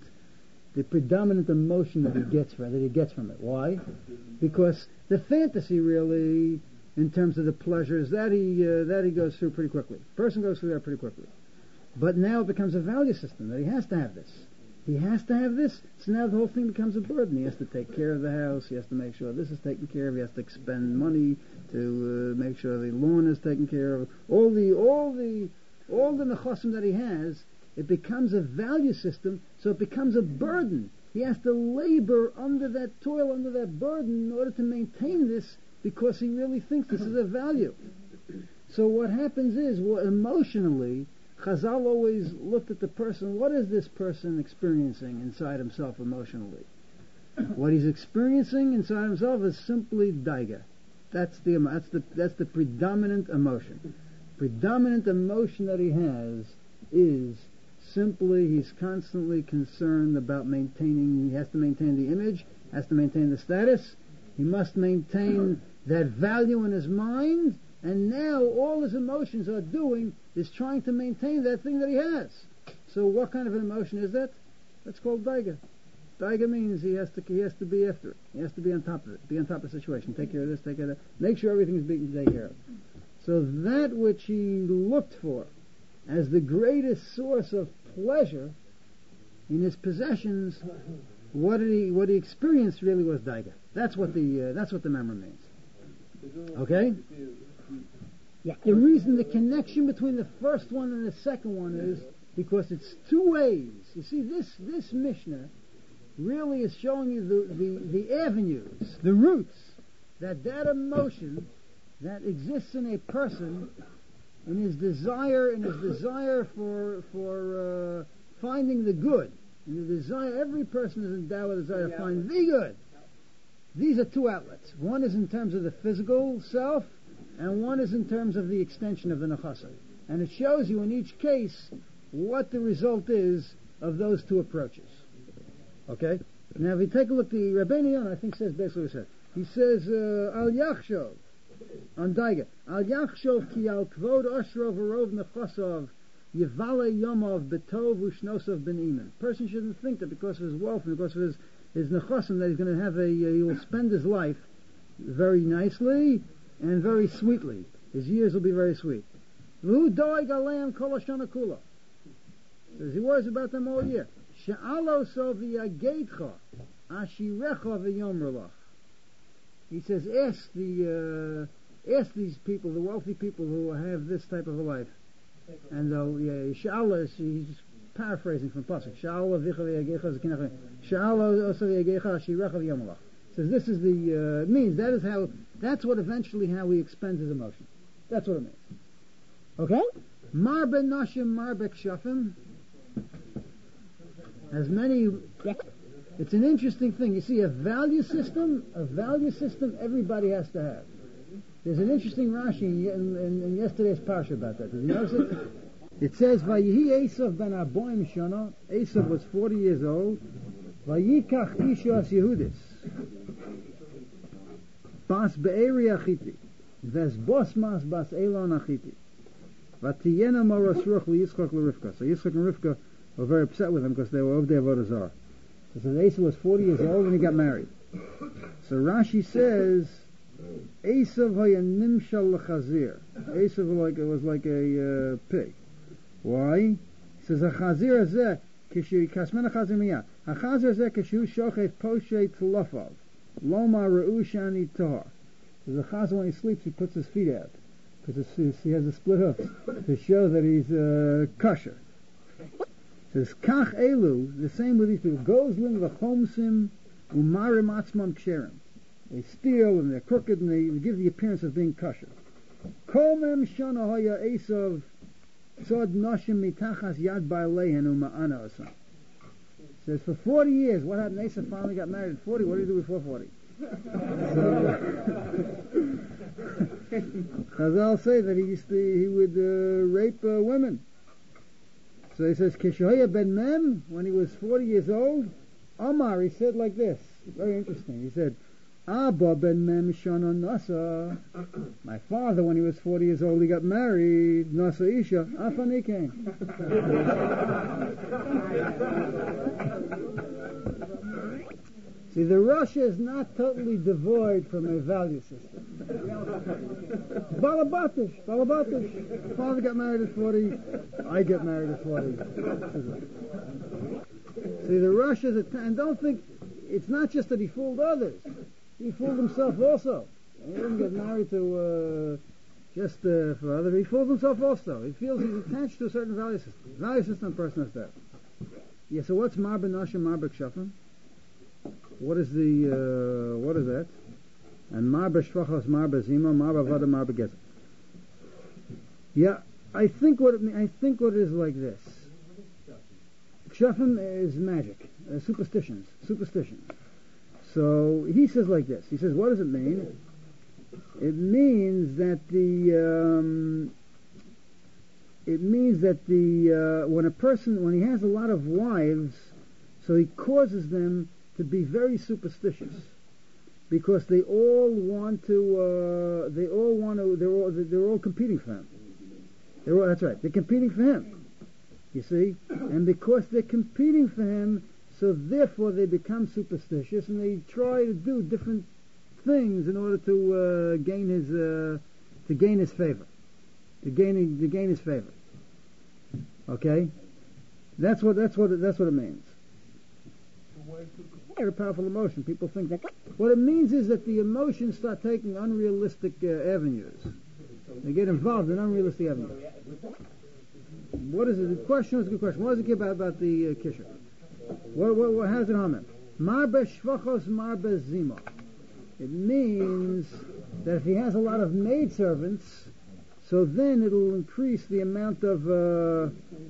emotion that he gets from it. Why? Because the fantasy really, in terms of the pleasures, that he goes through pretty quickly. The person goes through that pretty quickly. But now it becomes a value system that he has to have this. He has to have this. So now the whole thing becomes a burden. He has to take care of the house. He has to make sure this is taken care of. He has to expend money to make sure the lawn is taken care of. All the nechasim that he has, it becomes a value system. So it becomes a burden. He has to labor under that toil, under that burden, in order to maintain this, because he really thinks this is a value. So what happens is, emotionally, Chazal always looked at the person. What is this person experiencing inside himself emotionally? What he's experiencing inside himself is simply daiga. That's the predominant emotion. predominant emotion that he has is simply he's constantly concerned about maintaining, he has to maintain the image, has to maintain the status, he must maintain that value in his mind, and now all his emotions are doing is trying to maintain that thing that he has. So what kind of an emotion is that? That's called daiga. Daiga means he has to be after it. He has to be on top of it, be on top of the situation, take care of this, take care of that, make sure everything is being taken care of. So that which he looked for as the greatest source of pleasure in his possessions, what he experienced really was daiga. That's what the memra means. Okay? Yeah. The reason, the connection between the first one and the second one is because it's two ways. You see, this Mishnah really is showing you the avenues, the roots, that emotion that exists in a person, in his desire for finding the good, and the desire, every person is endowed with a desire to find the good. These are two outlets. One is in terms of the physical self, and one is in terms of the extension of the nechasa. And it shows you in each case what the result is of those two approaches. Okay? Now if we take a look, the Rabbeinu Yonah, I think, says basically what he said. He says, Al Yachshov, on Daiga, Al Yachshov ki al kvod oshro v'rov nechasov yivale yomov betov ushnosov ben iman. Person shouldn't think that because of his wealth and because of his nechasim that he's going to have he will spend his life very nicely and very sweetly. His years will be very sweet. V'hu doig aleim kol hashana kula. Says he worries about them all year. She'alo so v'yageitcha ashirecha v'yomrulach. He says, ask these people, the wealthy people who have this type of a life, and she'alo, he's paraphrasing from Pasuk. She'alo v'yicha v'yageitcha z'kinach. She'alo so v'yageitcha ashirecha v'yomrulach. Says this is the means. That's what eventually how he expends his emotion. That's what it means. Okay? Mar ben nashim, mar bek shafim. As many. It's an interesting thing. You see, a value system everybody has to have. There's an interesting Rashi in yesterday's parsha about that. Did you notice it? It says, Vayihi Esav ben Aboim Shana. Esav was 40 years old. Vayikach Ishas Yehudis. Bas Be'eri Achiti. Ves Bos Mas Bas Elon Achiti. Vatiyena Moros Ruch Yitzchak L'Rivka. So Yitzchak and Rivka were very upset with him because they were of their Avodah Zarah. So Esav was 40 years old when he got married. So Rashi says, Esav haya nimshal l'chazir. Esav was like a pig. Why? He says, "Hachazir hazeh kishu kasmen hachazir miyah. Hachazir hazeh kishu shochet poshet tlofav. Loma re'u shani tohar." So the chazir, when he sleeps, he puts his feet out because he has a split hoof to show that he's kosher. Says kach elu, the same with these people. Gozlim v'chomsim umarim atzmam ksherim. They steal and they're crooked and they give the appearance of being kosher. Kol mem shana haya Esav sod noshim mitachas yad ba'alehen uma'ana osam. Says for 40 years, what happened? Esav finally got married at 40. What did he do before 40? So, Chazal say that he would rape women. So he says, Kishoya ben Mem, when he was 40 years old, Omar, he said like this. Very interesting. He said, Abba ben Mem shana nasa. My father, when he was 40 years old, he got married. Nasa isha, afani came. See, the Russia is not totally devoid from a value system. Balabatish. Father got married at 40. I get married at 40. See, the Russia is and don't think, it's not just that he fooled others. He fooled himself also. He didn't get married to just for others. He fooled himself also. He feels he's attached to a certain value system. Value system a person has to have. Yeah, so what's Mar ben Nashim, Mar bek Shafim? What is that? And Mar b'shvachos, Mar b'zima, Mar b'avada, Mar b'gezer. Yeah, I think what it is like this. Kshafim is magic, superstitions. So he says like this. He says, what does it mean? It means that it means that when he has a lot of wives, so he causes them to be very superstitious, because they're all competing for him. That's right, they're competing for him, you see, and because they're competing for him, so therefore they become superstitious, and they try to do different things in order to gain his favor, to gain his favor. Okay, that's what it means. Very powerful emotion. People think that what it means is that the emotions start taking unrealistic avenues. They get involved in unrealistic avenues. What is it? The question was a good question. What does it give about the kisher? What has it on it? Marbe shvachos marbe zima. It means that if he has a lot of maidservants, so then it'll increase the amount of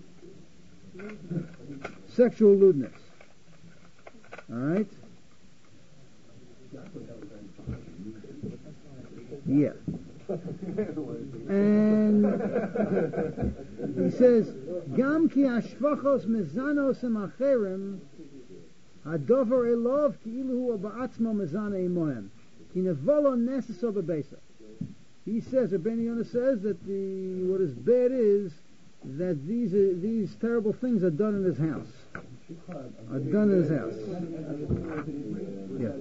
sexual lewdness. All right? Yeah. And he says, Gam ki ashvachos mezanos emacherem hadover elov ki ilu hu ba'atzmo mezana imohem ki nevolo neseso bebeisa. He says, Rabbeinu Yonah says that what is bad is that these terrible things are done in his house. Are done in his house. Yeah.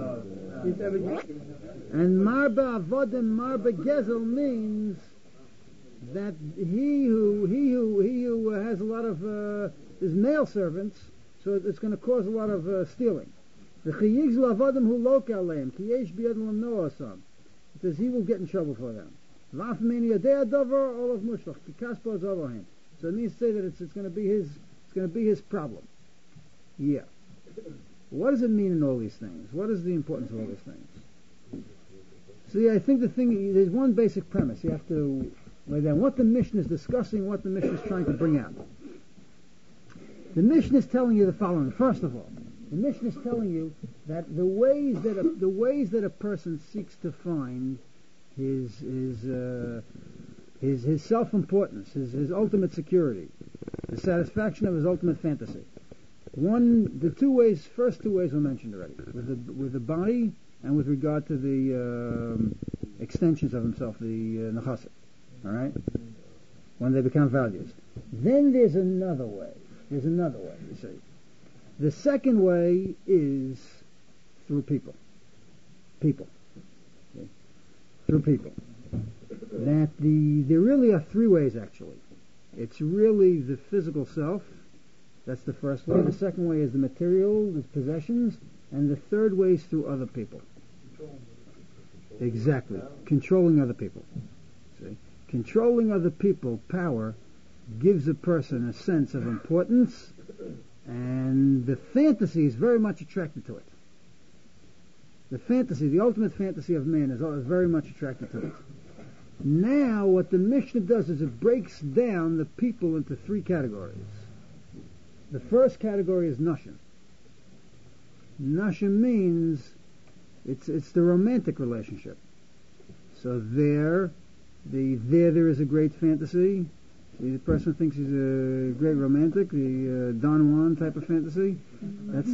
And marba avodim marba gezel means that he who has a lot of his male servants, so it's going to cause a lot of stealing. The chiyigzul avodim hu lo kaleim ki yesh biyad l'noah sam. It says he will get in trouble for them. V'af meni yadei adover olav mushvach ki kaspo zavohem. So it means to say that it's going to be his problem. Yeah. What does it mean in all these things? What is the importance of all these things? See, I think there's one basic premise you have to lay down. What the Mishnah is discussing, what the Mishnah is trying to bring out. The Mishnah is telling you the following. First of all, the Mishnah is telling you that the ways that a person seeks to find his self-importance, his ultimate security, the satisfaction of his ultimate fantasy. The first two ways were mentioned already, with the body and with regard to the extensions of himself, the nechasim. All right, when they become values. Then there's another way. You see, the second way is through people. Okay? Through people. That there really are three ways actually. It's really the physical self. That's the first way. The second way is the material, the possessions, and the third way is through other people. Exactly. Controlling other people. See? Controlling other people, power, gives a person a sense of importance, and the fantasy is very much attracted to it. The fantasy, the ultimate fantasy of man is very much attracted to it. Now, what the Mishnah does is it breaks down the people into three categories. The first category is Nashim. Nashim means it's the romantic relationship. So there is a great fantasy. The person thinks he's a great romantic, the Don Juan type of fantasy. That's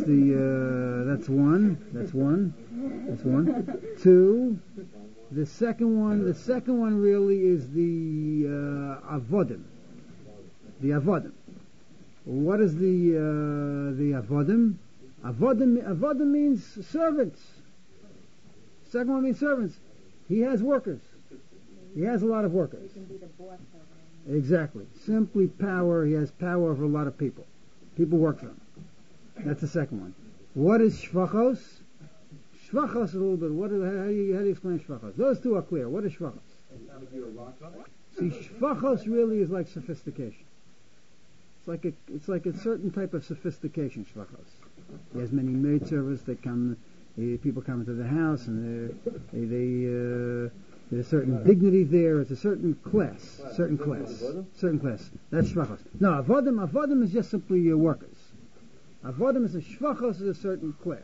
one. Two, the second one really is the avodim. The avodim. What is the avodim? Avodim means servants. Second one means servants. He has workers. He has a lot of workers. He can be the boss of them. Exactly. Simply power. He has power over a lot of people. People work for him. That's the second one. What is shvachos? Shvachos is a little bit. How do you explain shvachos? Those two are clear. What is shvachos? See, shvachos really is like sophistication. It's like a certain type of sophistication. Shvachos. He has many maidservants that come. People come into the house, and there's a certain dignity there. It's a certain class. That's shvachos. No, avodim is just simply your workers. Avodim is a shvachos is a certain class.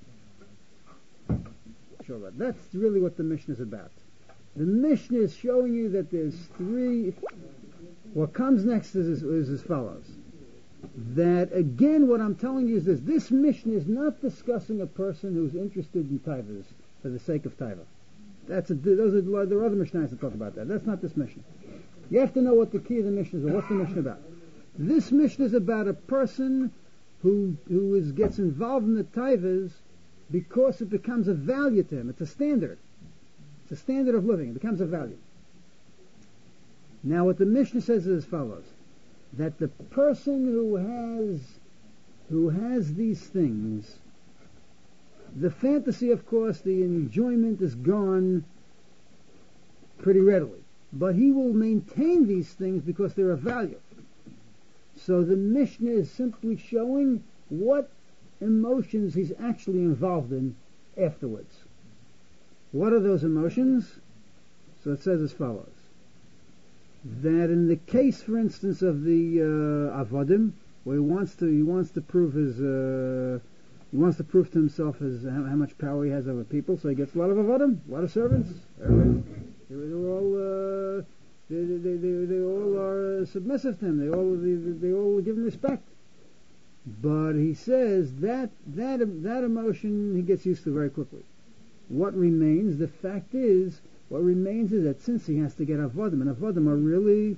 Sure, that's really what the Mishnah is about. The Mishnah is showing you that there's three What comes next is as follows. That again, what I'm telling you is this. This Mishnah is not discussing a person who's interested in taivas for the sake of taiva. There are other Mishnahs that talk about that. That's not this Mishnah. You have to know what the key of the Mishnah is, or what's the Mishnah about. This Mishnah is about a person who gets involved in the taivas because it becomes a value to him. It's a standard. It's a standard of living. It becomes a value. Now what the Mishnah says is as follows. That the person who has these things, the fantasy, of course, the enjoyment is gone pretty readily. But he will maintain these things because they're of value. So the Mishnah is simply showing what emotions he's actually involved in afterwards. What are those emotions? So it says as follows. That in the case, for instance, of the avodim, where he wants to prove to himself how much power he has over people, so he gets a lot of avodim, a lot of servants. They all are submissive to him. They all give him respect. But he says that emotion he gets used to very quickly. What remains? The fact is. What remains is that since he has to get avodim, and avodim are really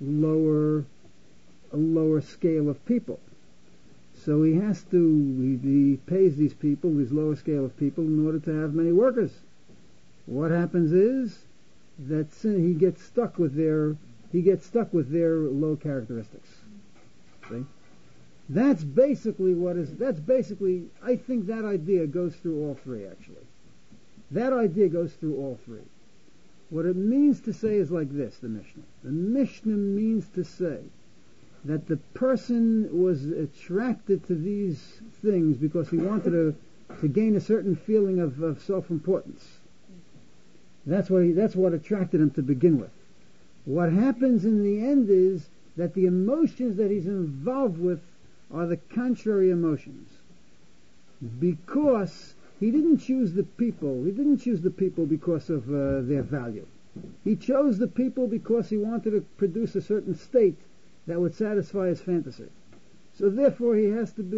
a lower scale of people, so he pays these people, these lower scale of people, in order to have many workers. What happens is that he gets stuck with their low characteristics. See? That's basically I think that idea goes through all three, actually. That idea goes through all three. What it means to say is like this, the Mishnah. The Mishnah means to say that the person was attracted to these things because he wanted to gain a certain feeling of self-importance. That's what attracted him to begin with. What happens in the end is that the emotions that he's involved with are the contrary emotions. Because he didn't choose the people. He didn't choose the people because of their value. He chose the people because he wanted to produce a certain state that would satisfy his fantasy. So therefore, he had to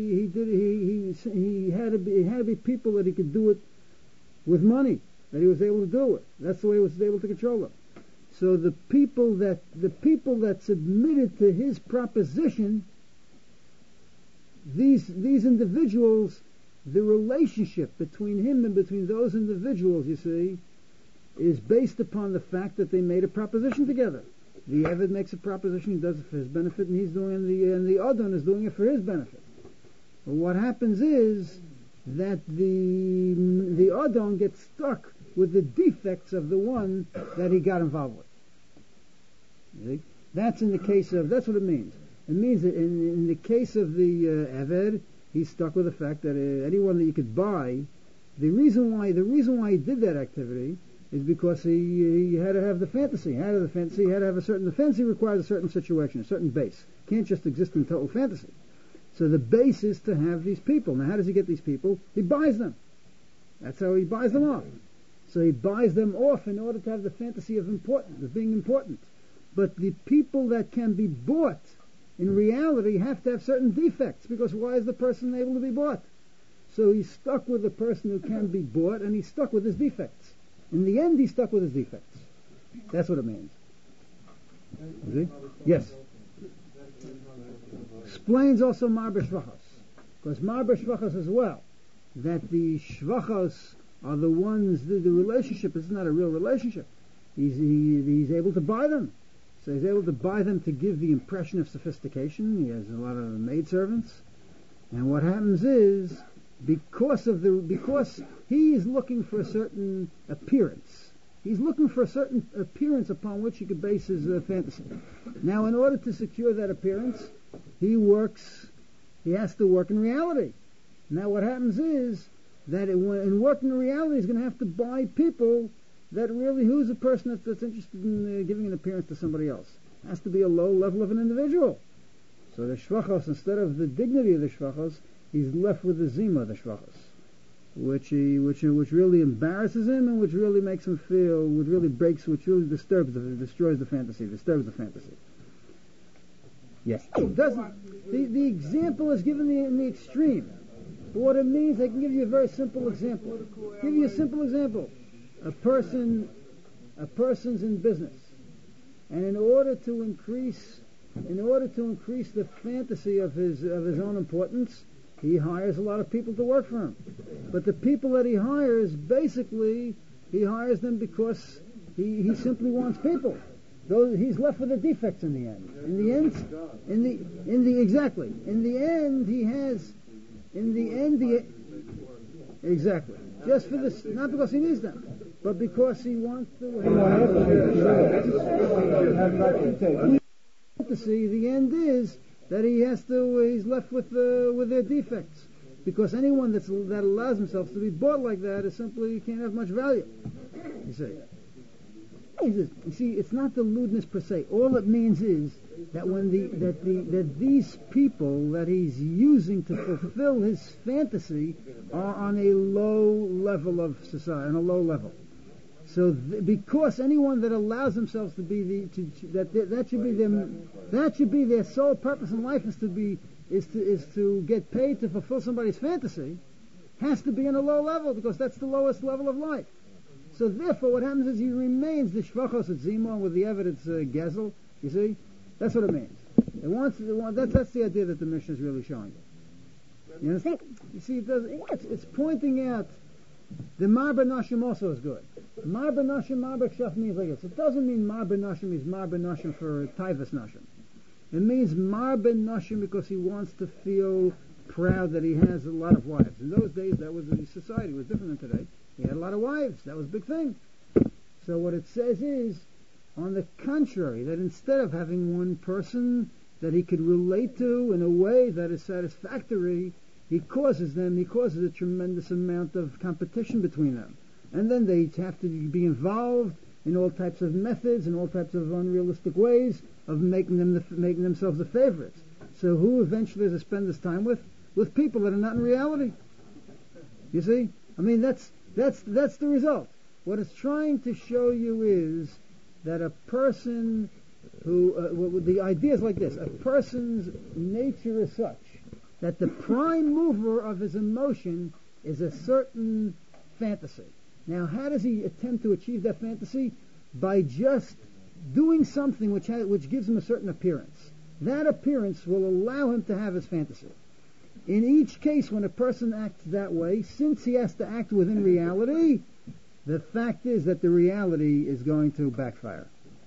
be people that he could do it with money, that he was able to do it. That's the way he was able to control them. So the people that submitted to his proposition, these individuals. The relationship between him and between those individuals, you see, is based upon the fact that they made a proposition together. The Eved makes a proposition, he does it for his benefit, and he's doing it, and the Adon is doing it for his benefit. But what happens is that the Adon gets stuck with the defects of the one that he got involved with. You see? That's what it means. It means that in the case of the Eved, he's stuck with the fact that anyone that you could buy, the reason why he did that activity is because he had to have the fantasy. He had to have a certain, the fantasy requires a certain situation, a certain base. Can't just exist in total fantasy. So the base is to have these people. Now how does he get these people? He buys them. That's how he buys them off. So he buys them off in order to have the fantasy of being important. But the people that can be bought in reality have to have certain defects, because why is the person able to be bought? So he's stuck with the person who can be bought, and he's stuck with his defects. In the end, he's stuck with his defects. That's what it means. See? Yes. Explains also Marber Shvachos, because Marber Shvachos as well, that the Shvachos are the ones, the relationship is not a real relationship. He's able to buy them. So he's able to buy them to give the impression of sophistication. He has a lot of maidservants. And what happens is, because he is looking for a certain appearance. He's looking for a certain appearance upon which he could base his fantasy. Now, in order to secure that appearance, he has to work in reality. Now, what happens is that in working in reality, he's going to have to buy people that really, who's a person that's interested in giving an appearance to somebody else? It has to be a low level of an individual. So the shvachos, instead of the dignity of the shvachos, he's left with the zima of the shvachos, which really embarrasses him and which really makes him feel, which really destroys the fantasy. Yes. It doesn't. The example is given in the extreme. But what it means, I can give you a very simple example. Give you a simple example. A person's in business, and in order to increase the fantasy of his own importance, he hires a lot of people to work for him. But the people that he hires, basically, he hires them because he simply wants people. He's left with the defects in the end. Exactly. Just for this, not because he needs them, but because he wants to. The end is that he's left with their defects, because anyone that allows himself to be bought like that is simply can't have much value. You see. You see, it's not the lewdness per se. All it means is that that these people that he's using to fulfill his fantasy are on a low level of society, on a low level. So, because anyone that allows themselves to be that should be their sole purpose in life is to get paid to fulfill somebody's fantasy, has to be on a low level, because that's the lowest level of life. So therefore, what happens is he remains the shvachos at Zimon with the evidence gezel. You see, that's what it means. That's the idea that the Mishnah is really showing. You understand? You see, it's pointing out the Mar B'Nashim also is good. Mar B'Nashim, Mar B'Kshaf means like this. It doesn't mean Mar B'Nashim means Mar B'Nashim for Taivas Nashim. It means Mar B'Nashim because he wants to feel proud that he has a lot of wives. In those days, that was the society. It was different than today. He had a lot of wives. That was a big thing. So what it says is, on the contrary, that instead of having one person that he could relate to in a way that is satisfactory, he causes a tremendous amount of competition between them. And then they have to be involved in all types of methods and all types of unrealistic ways of making themselves the favorites. So who eventually has to spend this time with? With people that are not in reality. You see? I mean, that's the result. What it's trying to show you is that a person who, the idea is like this: a person's nature is such that the prime mover of his emotion is a certain fantasy. Now, how does he attempt to achieve that fantasy? By just doing something which gives him a certain appearance. That appearance will allow him to have his fantasy. In each case, when a person acts that way, since he has to act within reality, the fact is that the reality is going to backfire.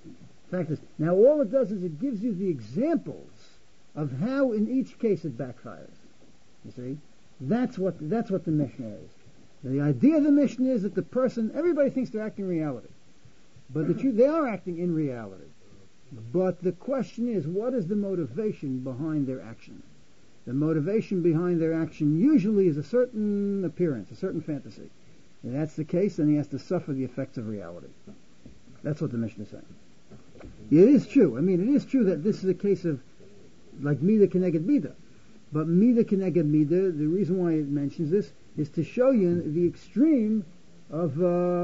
Now all it does is it gives you the examples of how in each case it backfires. You see? That's what the Mishnah is. The idea of the Mishnah is that the person, everybody thinks they're acting in reality. But the truth, they are acting in reality. But the question is, what is the motivation behind their action? The motivation behind their action usually is a certain appearance, a certain fantasy. If that's the case, then he has to suffer the effects of reality. That's what the Mishnah is saying. It is true. I mean, it is true that this is a case of, like, Mida Keneged Mida. But Mida Keneged Mida, the reason why it mentions this, is to show you the extreme of,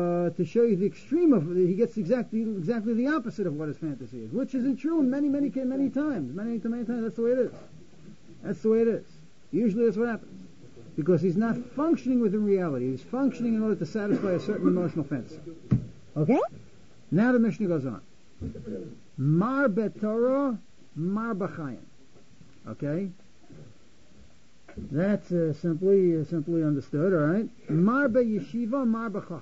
he gets exactly the opposite of what his fantasy is, which isn't true many times. Many times, that's the way it is. That's the way it is. Usually that's what happens. Because he's not functioning within reality. He's functioning in order to satisfy a certain emotional fantasy. Okay? Now the Mishnah goes on. Mar beTorah, mar b'chayim. Okay? That's simply understood, alright? Mar beYeshiva, mar b'chachma.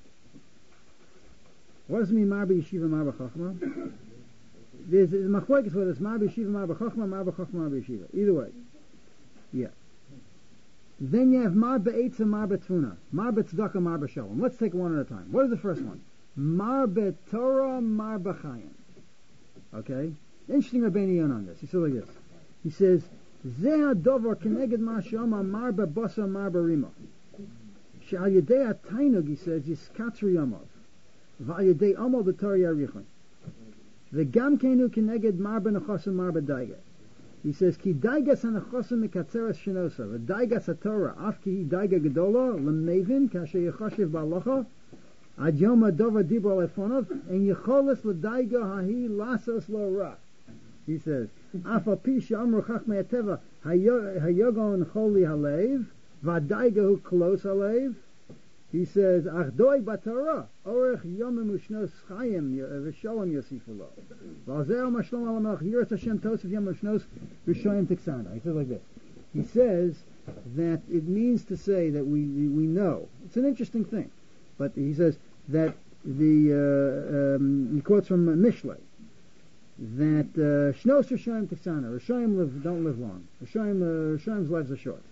What does it mean, mar beYeshiva, mar b'chachma? There's machlokes whether it's mar beYeshiva, mar b'chachma, mar b'chachma, mar beYeshiva. Either way. Yeah. Then you have mar be'etzah, mar be'tfuna, mar be'tzedakah, mar b'shalom. Let's take one at a time. What is the first one? Mar beTorah, mar b'chayim. Okay? Interesting Rabbeinu Yonah on this. He says like this. He says, Zeh ha'dovar keneged ma she'omar mar be'basa, mar b'rima. She'al yedei ha'tainug, he says, yiskatru yamav. V'al yedei omal b'torah yarichon. V'gam kenu keneged mar be'nechosim, mar be'daiga. He says, Ki daigas ha'nechosim mikatzeres shenosa. V'daigas ha'torah, af ki daiga gedola, l'mevin, kasher yechoshev ba'alocha, Ad yom adova dibra lefonov, and yecholes l'daiga hahi lasos lo ra. He says, Afa pisha amru chachmei hateva hayogon choli halev v'adaiga hu klos halev. He says, Achdoi batara, orech yomim ushnos chayim v'sholem yosifu lo. V'alzeh mashlom alamach yiras Hashem tosef yom ushnos v'shoyim tiksana. He says like this. He says that it means to say that we know. It's an interesting thing. But he says that he quotes from Mishlei, that shnos v'shoyim tiksana, Rishoyim don't live long. Rishoyim's lives are short.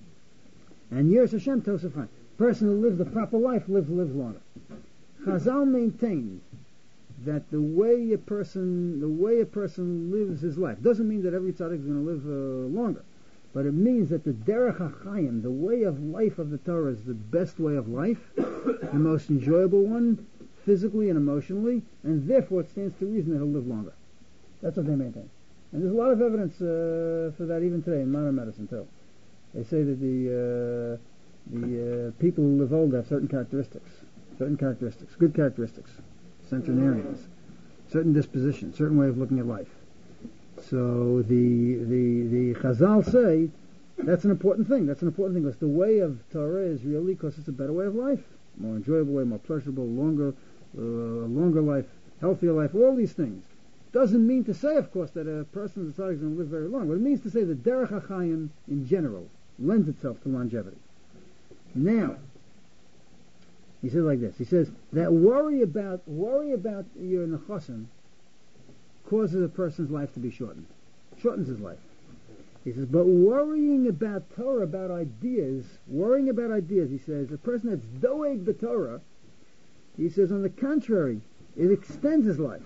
And yiras Hashem tosef chayim. Person who lives the proper life lives longer. Chazal maintained that the way a person lives his life doesn't mean that every tzaddik is going to live longer, but it means that the derech hachayim, the way of life of the Torah, is the best way of life, the most enjoyable one, physically and emotionally, and therefore it stands to reason that he'll live longer. That's what they maintain, and there's a lot of evidence for that even today in modern medicine too. They say that the people who live old have certain characteristics, good characteristics, centenarians, certain disposition, certain way of looking at life. So the Chazal say that's an important thing. Because the way of Torah is really because it's a better way of life, more enjoyable way, more pleasurable, longer life, healthier life. All these things doesn't mean to say, of course, that a person is going to live very long. What it means to say that derech hachayim in general lends itself to longevity. Now, he says like this. He says that worry about your nechasim causes a person's life to be shortened. Shortens his life. He says, but worrying about Torah, about ideas, he says, a person that's doeg b'Torah, he says, on the contrary, it extends his life.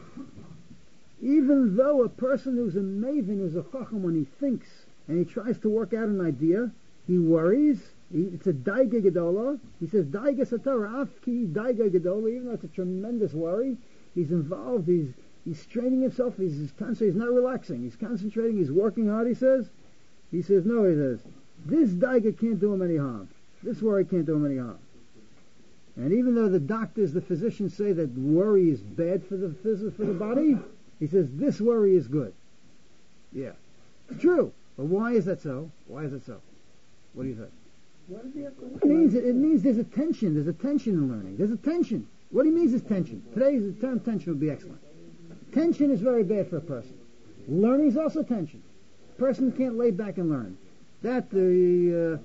Even though a person who's a maven, who's a chacham, when he thinks and he tries to work out an idea, he worries. It's a daiga gedola. He says daiga satorah afki daiga gedola. Even though it's a tremendous worry, he's involved. He's straining himself. He's not relaxing. He's concentrating. He's working hard. He says no. He says this daiga can't do him any harm. This worry can't do him any harm. And even though the doctors, the physicians say that worry is bad for the body, he says this worry is good. Yeah, it's true. But why is that so? What do you think? It means there's a tension. There's a tension in learning. There's a tension. What he means is tension. Today the term tension would be excellent. Tension is very bad for a person. Learning is also tension. A person can't lay back and learn. That the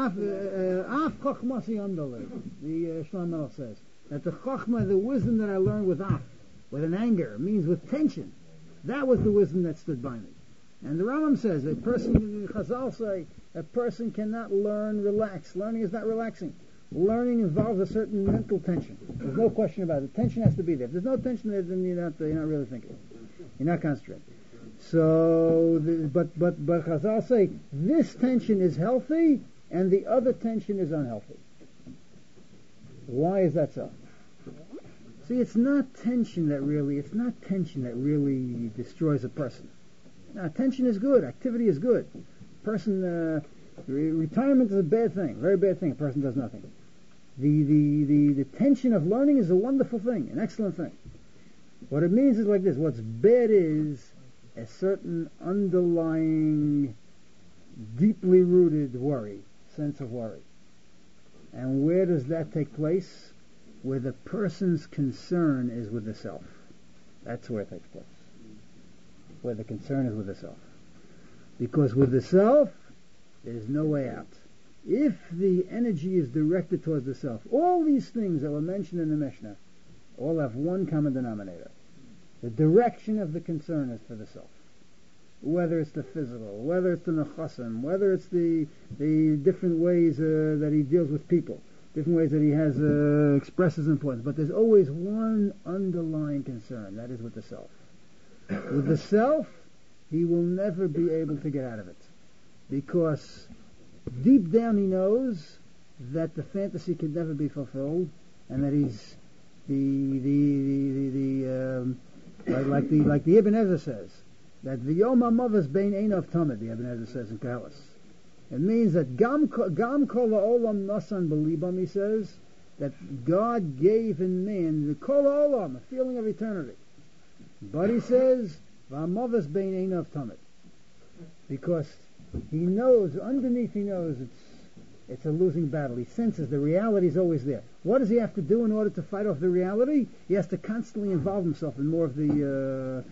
Shlomo Melech says that the chachma, the wisdom that I learned with an anger, means with tension. That was the wisdom that stood by me. And the Rambam says Chazal say a person cannot learn relaxed. Learning is not relaxing. Learning involves a certain mental tension. There's no question about it. Tension has to be there. If there's no tension there, then you're not really thinking. You're not concentrating. So, but Chazal say this tension is healthy and the other tension is unhealthy. Why is that so? See, it's not tension that really destroys a person. Now, tension is good. Activity is good. Retirement is a bad thing, very bad thing. A person does nothing. The tension of learning is a wonderful thing, an excellent thing. What it means is like this. What's bad is a certain underlying, deeply rooted sense of worry. And where does that take place? Where the person's concern is with the self. That's where it takes place. Where the concern is with the self. Because with the self, there's no way out. If the energy is directed towards the self, all these things that were mentioned in the Mishnah all have one common denominator. The direction of the concern is for the self. Whether it's the physical, whether it's the nechasim, whether it's the different ways that he deals with people, different ways that he has expresses importance. But there's always one underlying concern, that is with the self. With the self, he will never be able to get out of it. Because deep down he knows that the fantasy can never be fulfilled, and that he's like the Ibn Ezra says, that v'yom ha'mavas bein einav tamid, the Ibn Ezra says in Kahalas. It means that gam kol ha'olam nasan b'libam, he says, that God gave in man the kol ha'olam, a feeling of eternity. But he says, v'ha'mavas bein einav tamid. because he knows, underneath he knows it's a losing battle. He senses the reality is always there. What does he have to do in order to fight off the reality? He has to constantly involve himself in more of the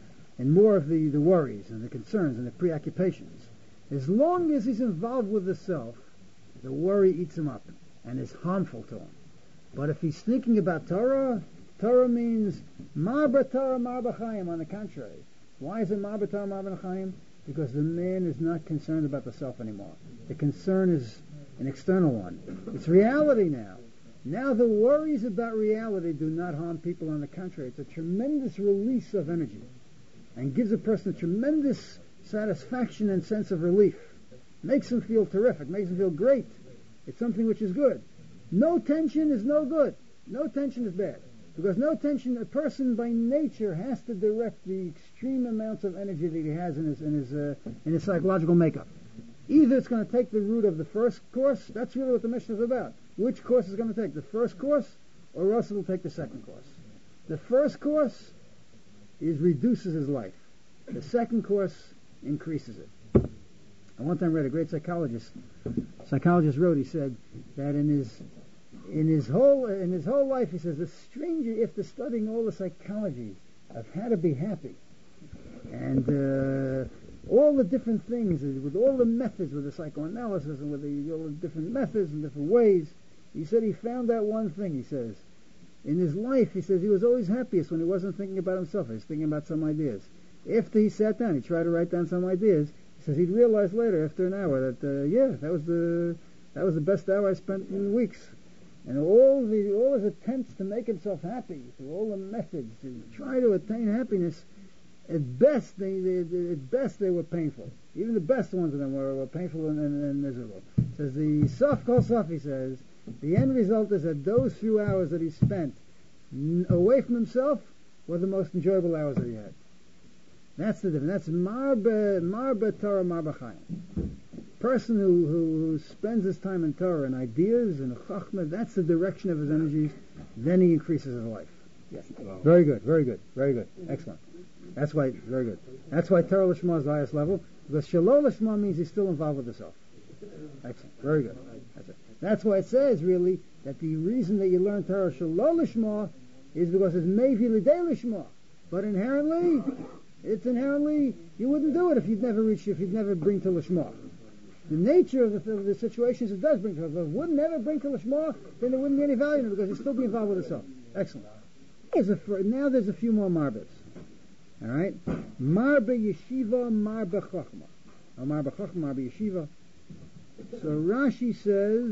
worries and the concerns and the preoccupations. As long as he's involved with the self, the worry eats him up and is harmful to him. But if he's thinking about Torah, Torah means Marba Torah, Marba Chaim. On the contrary, why is it Marba Torah, Marba Chaim? Because the man is not concerned about the self anymore. The concern is an external one. It's reality now. Now the worries about reality do not harm people. On the contrary, it's a tremendous release of energy and gives a person a tremendous satisfaction and sense of relief. Makes him feel terrific, makes him feel great. It's something which is good. No tension is no good. No tension is bad. Because no tension, a person by nature has to direct the extreme amounts of energy that he has in his psychological makeup. Either it's going to take the route of the first course, that's really what the mission is about. Which course is going to take? The first course, or else it will take the second course. The first course reduces his life. The second course increases it. I one time read a great psychologist wrote, he said that in his whole life, he says, the stranger, after studying all the psychology of how to be happy, and all the different things, with all the methods, with the psychoanalysis, and with all the different methods and different ways, he said he found out one thing, he says. In his life, he says, he was always happiest when he wasn't thinking about himself, he was thinking about some ideas. After he sat down, he tried to write down some ideas. He says he'd realize later, after an hour, that that was the best hour I spent in weeks. And all his attempts to make himself happy, through all the methods to try to attain happiness, at best they were painful. Even the best ones of them were painful and miserable. Says the Sof Kol Sof, he says, the end result is that those few hours that he spent away from himself were the most enjoyable hours that he had. That's the difference. That's Marba Torah, Marba Chaim. Person who spends his time in Torah and ideas and Chachma, that's the direction of his energies, then he increases his life. Yes. Very good. Excellent. That's why, very good. That's why Torah Lishma is the highest level, because Shalom Lishma means he's still involved with the self. Excellent. Very good. That's why it says, really, that the reason that you learn Torah Shalom Lishma is because it's Mevi L'Dei Lishma. But inherently, you wouldn't do it if you'd never bring to Lishma. The nature of the situations it does bring to. If it would never bring to Lishma, then there wouldn't be any value in it, because you'd still be involved with the self. Excellent. Now there's a few more marbas. All right? Marba Yeshiva, Marba Chachma. Or Marba Chachma, Marba Yeshiva. So Rashi says,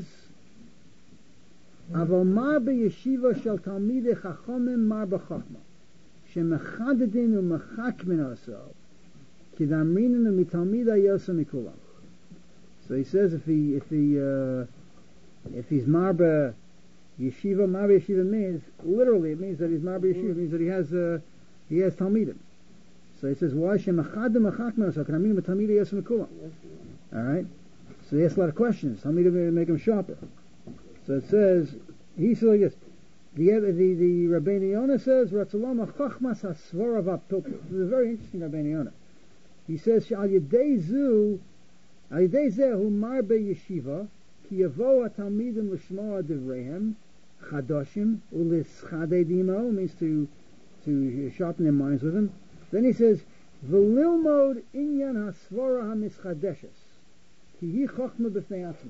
Aval Marba Yeshiva shel Talmidei Chachomim Marba Chachma. Shemechadedin u'mechakmin oso. Kidamrinin u'mitalmida yosa mikulam. So he says if he's Marba Yeshiva means, literally it means that he's Marba Yeshiva, it means that he has Talmidim. So he says, why Shemachadem Mechakmin oso? Kidamrinin u'mitalmida yosa mikulam. Alright? So he asks a lot of questions. Talmidim make him sharper. So it says, he says like this. The Rabbeinu Yonah says, Ratzalama Chachmas HaSvara V'Apilpil. This is a very interesting Rabbeinu Yonah. He says, Al Yedei Zehu Marbe Yeshiva, Ki Yavo HaTalmidim L'Shmoa Devreihem, Chadoshim, U'Lischadei Dimo, means to sharpen their minds with him. Then he says, V'Lilmod Inyan HaSvara HaMischadeshes, Ki Hi Chachma B'fnei Atzma.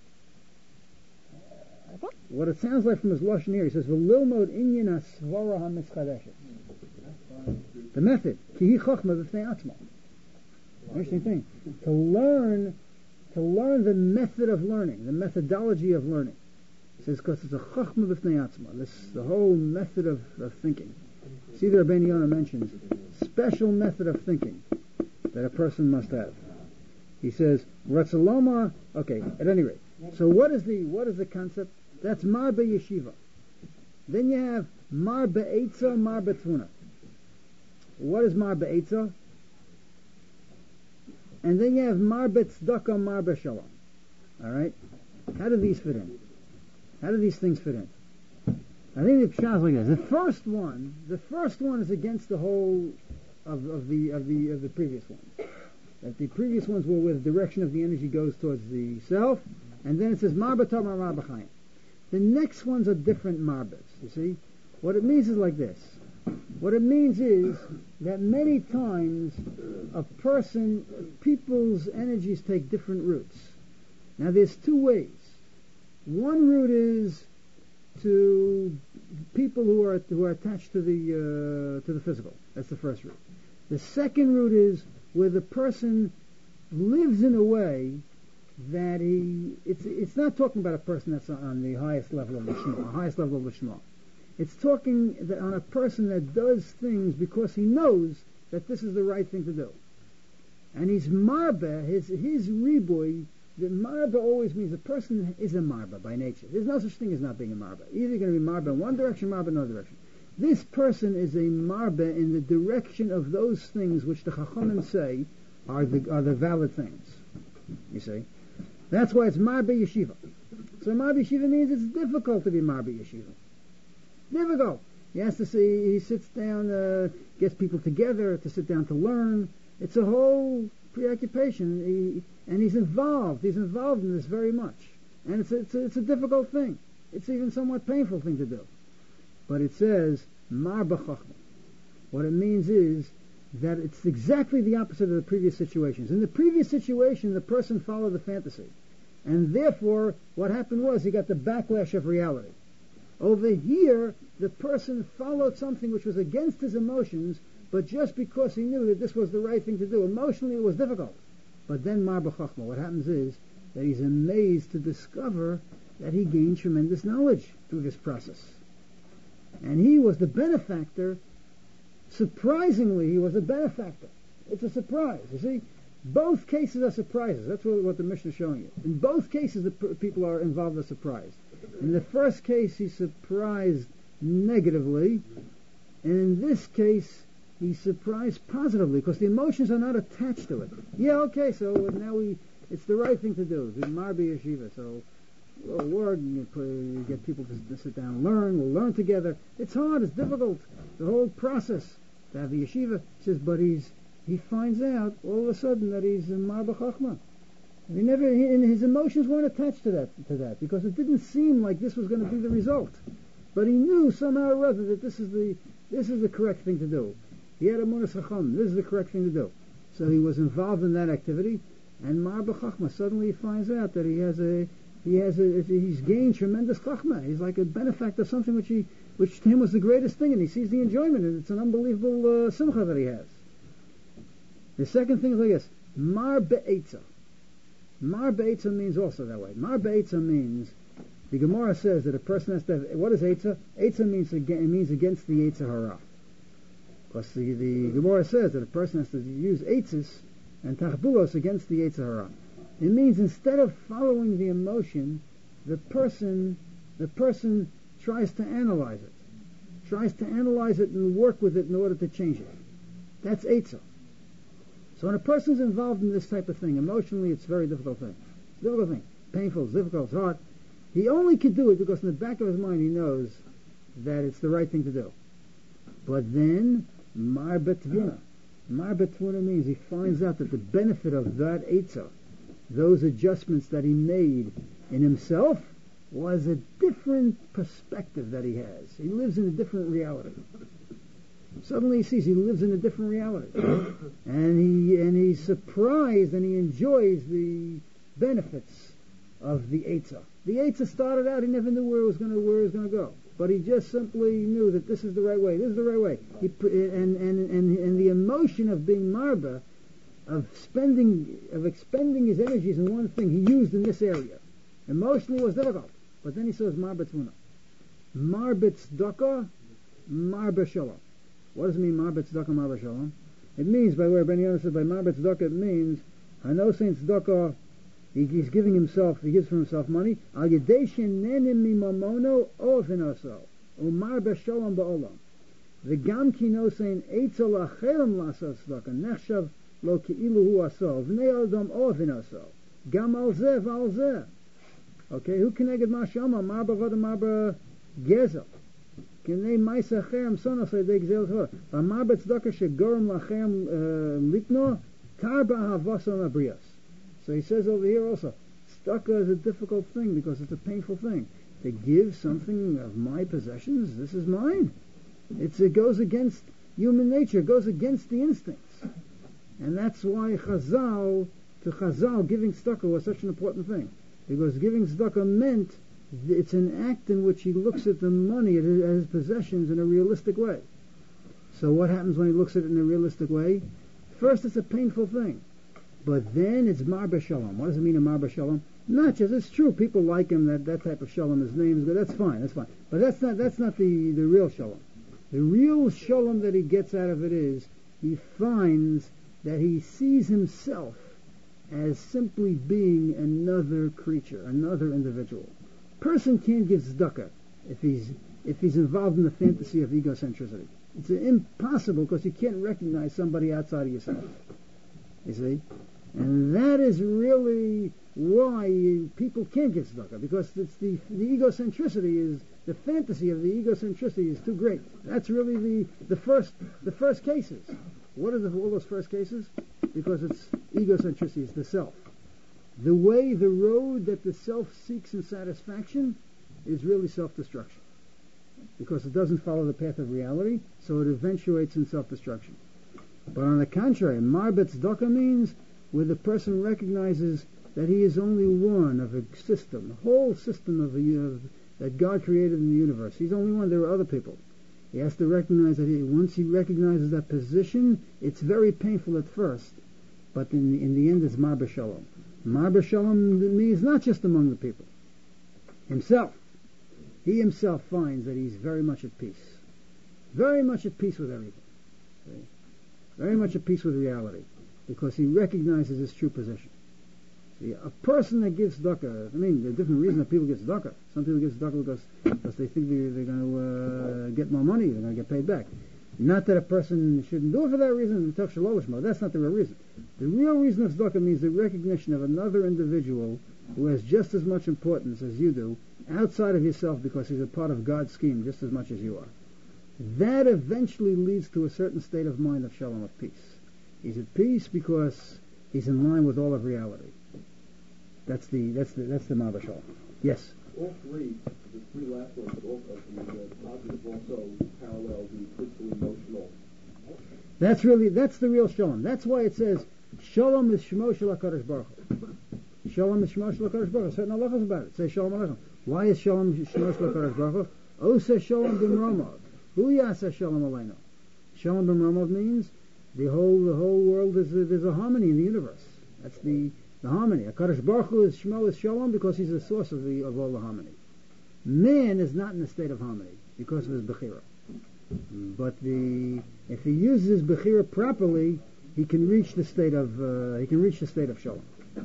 What it sounds like from his lashon here, he says, "V'lilmod inyan hasvara hamitzchadeshes." The method, ki hi chachma b'fnei atzma. Interesting thing. To learn the method of learning, the methodology of learning. He says, because it's a chachma b'fnei atzma. The whole method of thinking. See, the Rabbeinu Yonah mentions special method of thinking that a person must have. He says, "Ratzaloma." Okay, at any rate. So what is the concept? That's Marba Yeshiva. Then you have Marba Eitza, Marba Tvuna. What is Marba Eitza? And then you have Marba Tzedakah, Marba Shalom. Alright? How do these fit in? How do these things fit in? I think the pshat is like this. The first one is against the whole of the previous one. That the previous ones were where the direction of the energy goes towards the self, and then it says marba tamar marba chayim. The next ones are different marbas, you see. What it means is like this. What it means is that many times people's energies take different routes. Now there's two ways. One route is to people who are attached to the physical. That's the first route. The second route is where the person lives in a way that it's not talking about a person that's on the highest level of the Shema, It's talking on a person that does things because he knows that this is the right thing to do. And he's marba, his riboy. The marba always means a person is a marba by nature. There's no such thing as not being a marba. Either you're going to be marba in one direction, marba in another direction. This person is a marba in the direction of those things which the Chachamim say are the valid things. You see? That's why it's marba yeshiva. So marba yeshiva means it's difficult to be marba yeshiva. Difficult. He has to see, he sits down, gets people together to sit down to learn. It's a whole preoccupation. And he's involved in this very much. And it's a difficult thing. It's even somewhat painful thing to do. But it says, marba chachma. What it means is that it's exactly the opposite of the previous situations. In the previous situation, the person followed the fantasy. And therefore, what happened was he got the backlash of reality. Over here, the person followed something which was against his emotions, but just because he knew that this was the right thing to do. Emotionally, it was difficult. But then marba chachma, what happens is that he's amazed to discover that he gained tremendous knowledge through this process. And he was the benefactor. Surprisingly, he was a benefactor. It's a surprise. You see, both cases are surprises. That's what the Mishnah is showing you. In both cases, the people are involved in a surprise. In the first case, he's surprised negatively. And in this case, he's surprised positively because the emotions are not attached to it. Yeah, okay, so now it's the right thing to do. The Marbi Yeshiva. So we'll work, you get people to sit down and learn. We'll learn together. It's hard. It's difficult. The whole process to have the yeshiva. Says, but he finds out all of a sudden that he's in Marba Chachma. And his emotions weren't attached to that because it didn't seem like this was going to be the result. But he knew somehow or other that this is the correct thing to do. He had a Munas Chacham. This is the correct thing to do. So he was involved in that activity, and Marba Chachma suddenly he finds out that he's gained tremendous Chachma. He's like a benefactor of something which to him was the greatest thing, and he sees the enjoyment, and it's an unbelievable simcha that he has. The second thing is like this: Mar Be'etza. Mar Be'etza means also that way. Mar Be'etza means, the Gemara says that a person has to have, what is Eitza? Eitza means against the Eitza Hara. Because the Gemara says that a person has to use Eitzis and Tachbulos against the Eitza Hara. It means instead of following the emotion, the person tries to analyze it and work with it in order to change it. That's Eitza. So when a person's involved in this type of thing, emotionally it's a very difficult thing. It's a difficult thing. Painful, it's difficult, it's hard. He only can do it because in the back of his mind he knows that it's the right thing to do. But then, Mar Betvuna. Mar Betvuna means he finds out that the benefit of that Eitzah, those adjustments that he made in himself, was a different perspective that he has. He lives in a different reality. Suddenly he sees he lives in a different reality. and he's surprised and he enjoys the benefits of the Eitzah. The Eitzah started out, he never knew where it was going to go. But he just simply knew that this is the right way. This is the right way. And the emotion of being marba, of expending his energies in one thing, he used in this area. Emotionally was difficult. But then he says marba tvuna. Marba tzedakah, marba shalom. What does it mean, marba tzedakah, marba shalom? It means, by the way, Ben Yonah says, by marba tzedakah, it means, I know Saint tzedakah, he's giving himself, he gives for himself money. Al yedeshin nenim mimamono ovinaso umar b'shalom ba'olam. The gam kino saying eitzel acherim lasas tzedakah nechshav lo keilu hu aso v'nei adam ovinaso gam al zeh v'al zeh. Okay, who keneged mashama marba v'ada marba gezel kenei ma'isa acherim sonos le'dei gzel tzedakah v'marba tzedakah shegorim lachem litno Tarba havasam abrios. So he says over here also, tzedakah is a difficult thing because it's a painful thing. To give something of my possessions, this is mine. It goes against human nature, it goes against the instincts. And that's why to Chazal, giving tzedakah was such an important thing. Because giving tzedakah meant it's an act in which he looks at the money, at his possessions, in a realistic way. So what happens when he looks at it in a realistic way? First, it's a painful thing. But then it's Marba Shalom. What does it mean, a Marba Shalom? Not just, it's true, people like him, that type of Shalom, his name is good, that's fine. But that's not the real Shalom. The real Shalom that he gets out of it is, he finds that he sees himself as simply being another creature, another individual. Person can't give tzedakah if he's involved in the fantasy of egocentricity. It's impossible because you can't recognize somebody outside of yourself. You see? And that is really why people can't give tzedakah, because it's the egocentricity is, the fantasy of the egocentricity is too great. That's really the first cases. What are all those first cases? Because it's egocentricity, it's the self. The road that the self seeks in satisfaction is really self-destruction. Because it doesn't follow the path of reality, so it eventuates in self-destruction. But on the contrary, Marbet Tzedakah means where the person recognizes that he is only one of a system, a whole system that God created in the universe. He's only one, there are other people. He has to recognize that once he recognizes that position, it's very painful at first, but in the end it's Marba Shalom. Marba Shalom means not just among the people. Himself. He himself finds that he's very much at peace. Very much at peace with everything. Okay? Very much at peace with reality. Because he recognizes his true position. See, a person that gives tzedakah, there are different reasons that people give tzedakah. Some people give tzedakah because they think they're going to get more money, they're going to get paid back. Not that a person shouldn't do it for that reason, that's not the real reason. The real reason of tzedakah means the recognition of another individual who has just as much importance as you do, outside of yourself, because he's a part of God's scheme just as much as you are. That eventually leads to a certain state of mind of shalom, of peace. He's at peace because he's in line with all of reality. That's the Marba Shalom. Yes? All three, the three last ones, the positive also parallel the physical, emotional. That's the real Shalom. That's why it says, Shalom is Shemo Shel HaKadosh Baruch Hu. Shalom is Shemo Shel HaKadosh Baruch Hu. Certain halachas about it. Say Shalom Aleichem. Why is Shalom Shemo Shel HaKadosh Baruch Hu? Osa Shalom B'mromov. Hu Yasa Shalom Aleinu. Shalom B'mromov means the whole world there's a harmony in the universe. That's the harmony. HaKadosh Baruch Hu is Shemo is Shalom because he's the source of all the harmony. Man is not in a state of harmony because of his Bechira. But if he uses his Bechira properly, he can reach the state of Shalom.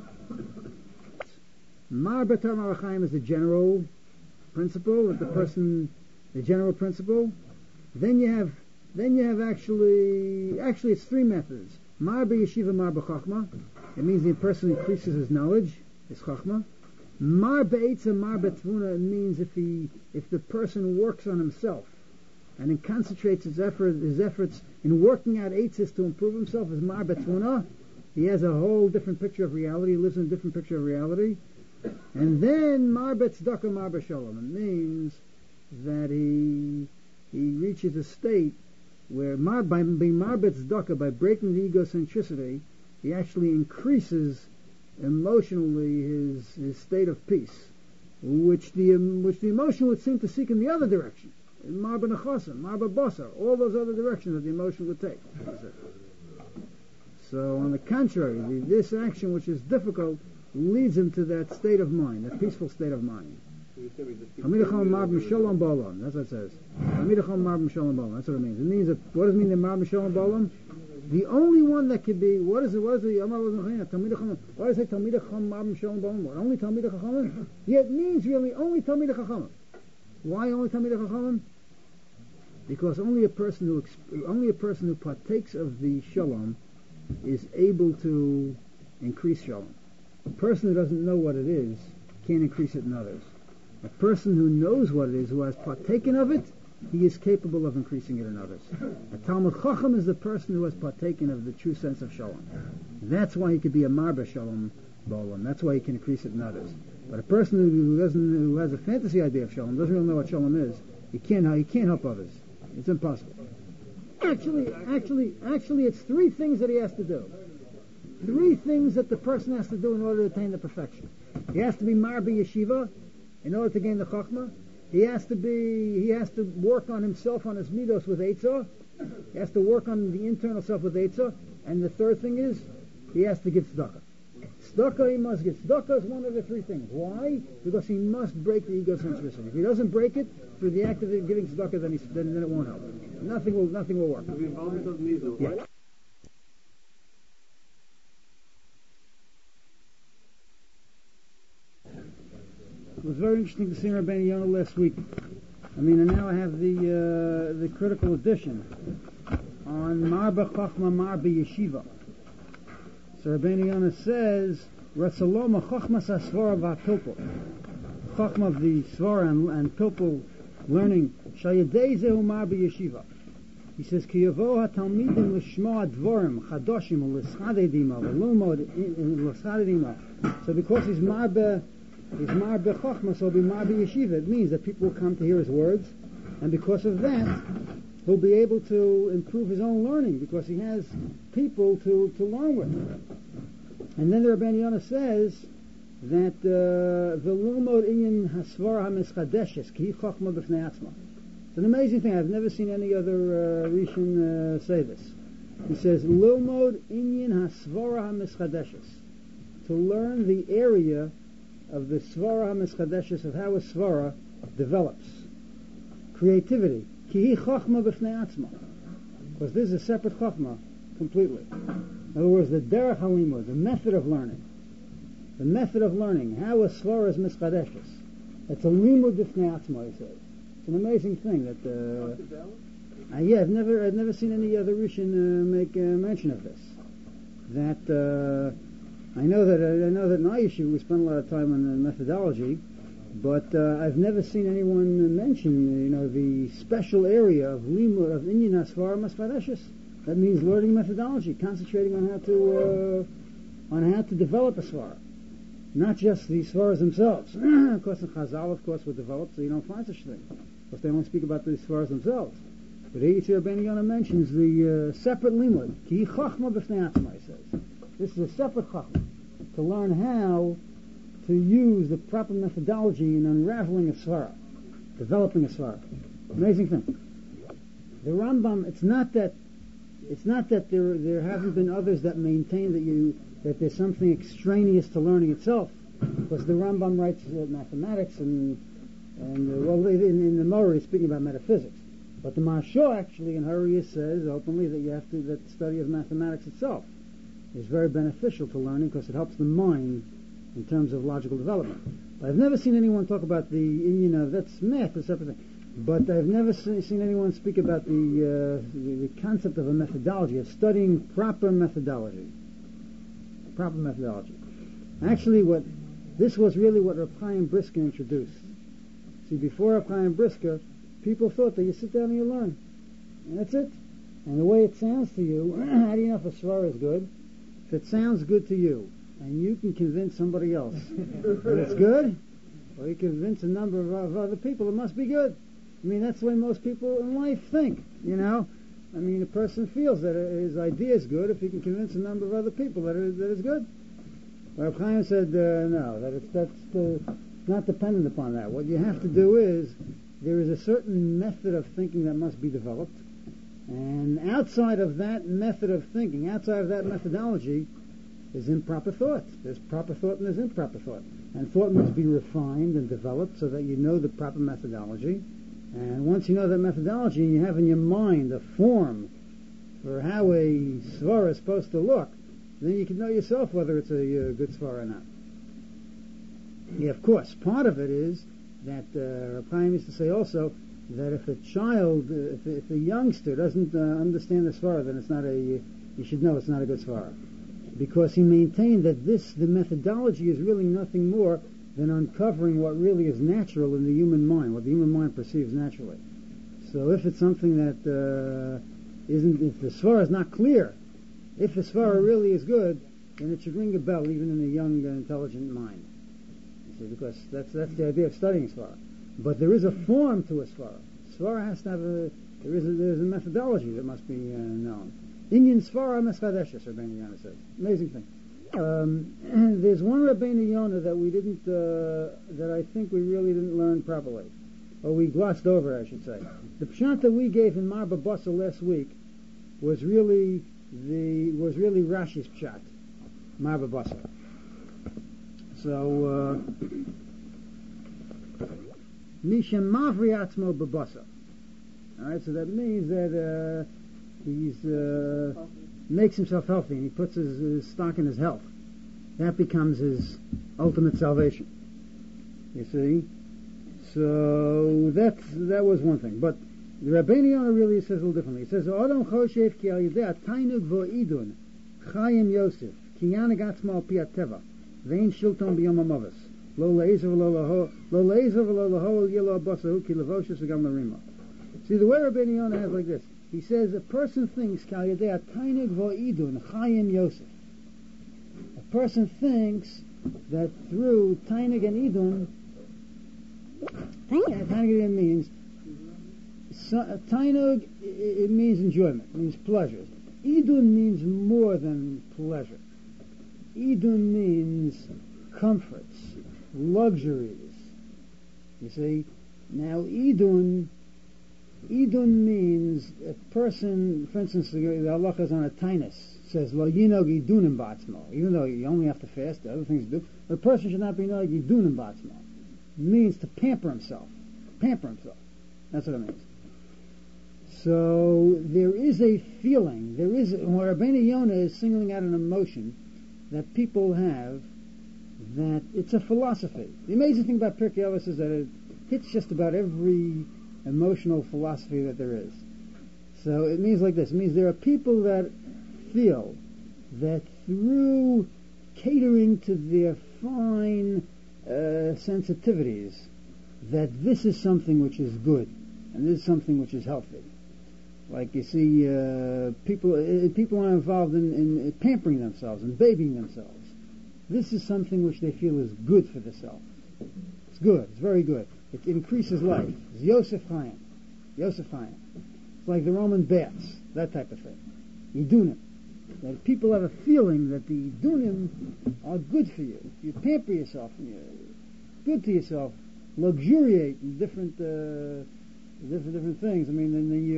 Mar B'Tar Marachayim is the general principle of the general principle. Then you have actually it's three methods. Mar B'Yeshiva, Mar B'Chachma. It means the person increases his knowledge, his Chachma. Mar B'Eitzah, Mar B'Tvuna, it means if the person works on himself and then concentrates his efforts in working out eitzes to improve himself, is Mar B'Tvuna. He has a whole different picture of reality. He lives in a different picture of reality. And then Mar B'Tzedakah, Mar B'Shalom. It means that he reaches a state where by being Mar B'Tzedakah, by breaking the egocentricity, he actually increases emotionally his state of peace, which the emotion would seem to seek in the other direction. Mar B'Nechasim, Mar B'Basar, all those other directions that the emotion would take. So on the contrary, this action, which is difficult, leads him to that state of mind, that peaceful state of mind. That's what it says. That's what it means. It means that, what does it mean that Mar B'Shalom Ba'olam? The only one that could be, why does it say Talmidei Chacham Mar B'Shalom Ba'olam? What, only Talmidei Chachamim? Yeah, it means really only Talmidei Chachamim. Why only Talmidei Chachamim? Because only a person who partakes of the Shalom is able to increase Shalom. A person who doesn't know what it is can't increase it in others. A person who knows what it is, who has partaken of it, he is capable of increasing it in others. A Talmud Chacham is the person who has partaken of the true sense of Shalom. That's why he could be a Marba Shalom B'olam. That's why he can increase it in others. But a person who has a fantasy idea of Shalom, doesn't really know what Shalom is, he can't help others. It's impossible. Actually, it's three things that he has to do. Three things that the person has to do in order to attain the perfection. He has to be Marbi Yeshiva in order to gain the Chachma. He has to work on himself, on his midos with Eitzah. He has to work on the internal self with Eitzah. And the third thing is, he has to give tzedakah. Tzedakah he must give. Tzedakah is one of the three things. Why? Because he must break the egocentricity. If he doesn't break it through the act of giving tzedakah, then it won't help. Nothing will work. Yeah. It was very interesting to see Rabbeinu Yonah last week. And now I have the critical edition on Marba Chachma Marba Yeshiva. So Rabbeinu Yonah says, Ratzaloma Chachmas HaSvara VaPilpul. Chachma of the Svara and Pilpul learning, Shayadei Zehu Marba Yeshiva. He says, Ki yavo HaTalmidim L'shmoa Dvorim Chadoshim L'schadedima L'schadedima. So because he's Marba Chachma, so he'll be Marba Yeshiva. It means that people will come to hear his words, and because of that, he'll be able to improve his own learning, because he has people to learn with. And then the Rabbeinu Yonah says that V'lumod inyan hasvara hamischadeshes ki chachma b'fnei atzma. It's an amazing thing. I've never seen any other Rishon say this. He says, Lilmod inyan hasvara hamischadeshes. To learn the area of the svara hamischadeshes, of how a svara develops. Creativity. Ki chachma b'fnei atzma. Because this is a separate chachma completely. In other words, the derech halimud, the method of learning. The method of learning, how a svara is mischadeshes. It's a limud b'fnei atzma, he says. It's an amazing thing that. I've never seen any other Rishon make mention of this. That I know that in our yeshiva we spend a lot of time on the methodology, but I've never seen anyone mention, the special area of limud of inyan hasvara mischadeshes. That means learning methodology, concentrating on how to develop a svara, not just the svaras themselves. Of course, in Chazal, were developed, so you don't find such a thing, because they don't speak about the svaras themselves. But here Rabbeinu Yonah mentions the separate limud, ki chachma b'fnei atzma, he says. This is a separate chachma, to learn how to use the proper methodology in unraveling a svara, developing a svara. Amazing thing. The Rambam, it's not that there haven't been others that maintain that there's something extraneous to learning itself, because the Rambam writes mathematics and in the Morah he's speaking about metaphysics. But the Maharsha actually in Hurriya says openly that that the study of mathematics itself is very beneficial to learning, because it helps the mind in terms of logical development. But I've never seen anyone talk about that's math, a separate thing. But I've never seen anyone speak about the concept of a methodology, of studying proper methodology. Proper methodology. Actually, this was really what Rav Chaim Brisker introduced. See, before Rav Chaim Brisker, people thought that you sit down and you learn, and that's it. And the way it sounds to you, how do you know if a svara is good? If it sounds good to you, and you can convince somebody else that it's good, or you convince a number of other people it must be good. That's the way most people in life think, a person feels that his idea is good if he can convince a number of other people that it's good. Rav Chaim said, no, that's not dependent upon that. What you have to do is, there is a certain method of thinking that must be developed, and outside of that method of thinking, outside of that methodology, is improper thought. There's proper thought and there's improper thought. And thought must be refined and developed so that you know the proper methodology. And once you know that methodology and you have in your mind a form for how a svara is supposed to look, then you can know yourself whether it's a good svara or not. Yeah, of course, part of it is that Rav Chaim used to say also that if a child, if a youngster doesn't understand the svara, then you should know it's not a good svara. Because he maintained that the methodology is really nothing more than uncovering what really is natural in the human mind, what the human mind perceives naturally. So if it's something that if the svara is not clear, if the svara really is good, then it should ring a bell even in a young, intelligent mind. You see, because that's the idea of studying svara. But there is a form to a svara. Svara has to have there's a methodology that must be known. Inyan svara meschadeshes, Rabbeinu Yonah says. Amazing thing. There's one Rabbeinu Yonah that we didn't, that I think we really didn't learn properly, or we glossed over, I should say. The pshat that we gave in Mar Babasa last week was really Rashi's pshat, Mar Babasa. So Mishem Mavri Atzmo Babasa. All right, so that means that he's makes himself healthy, and he puts his stock in his health. That becomes his ultimate salvation. You see? So that was one thing. But the Rabbeinu Yonah really says a little differently. He says, Odom choshev ki al yidei tainug vo'idun chayim Yosef ki yaneg atzmo al pi ateva ve'in shilton b'yom ha'mavos lo le'ezer v'lo lahol yelo abasahu ki levoshes v'gam larima. See, the way Rabbeinu Yonah has like this. He says, a person thinks ki al yidei tainug vo'idun chayim Yosef. A person thinks that through tainug and idun, tainug means tainug, it means enjoyment, it means pleasures. Idun means more than pleasure. Idun means comforts, luxuries. You see? Now Idun means a person, for instance, the halacha is on a tainus, says, Lo yinog idunim batzmo. Even though you only have to fast, the other things to do, the person should not be nog idunim batzmo. It means to pamper himself. Pamper himself. That's what it means. So there is a feeling, where Rabbeinu Yonah is singling out an emotion that people have, that it's a philosophy. The amazing thing about Pirkei Avos is that it hits just about every emotional philosophy that there is. So it means like this. It means there are people that feel that through catering to their fine sensitivities, that this is something which is good, and this is something which is healthy. Like you see, people are involved in pampering themselves and babying themselves. This is something which they feel is good for the self. It's good. It's very good. It increases life. It's Yosef Chaim. It's like the Roman baths, that type of thing. Yidunim. That people have a feeling that the Yidunim are good for you. You pamper yourself, and you're good to yourself, luxuriate in different things. I mean, and then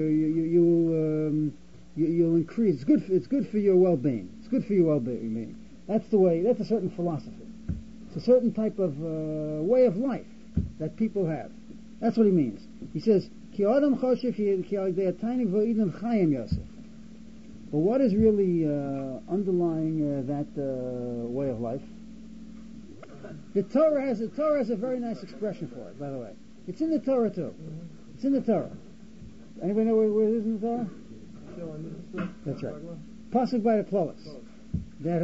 you'll increase. It's good for your well-being. It's good for your well-being. That's the way. That's a certain philosophy. It's a certain type of way of life that people have. That's what he means. He says, "Ki adam choshev ki al yidei tainig vo'idun chayim Yosef." But what is really underlying that way of life? The Torah has a very nice expression for it. By the way, it's in the Torah too. It's in the Torah. Anybody know where it is in the Torah? That's right. Pasuk by the Klolos. That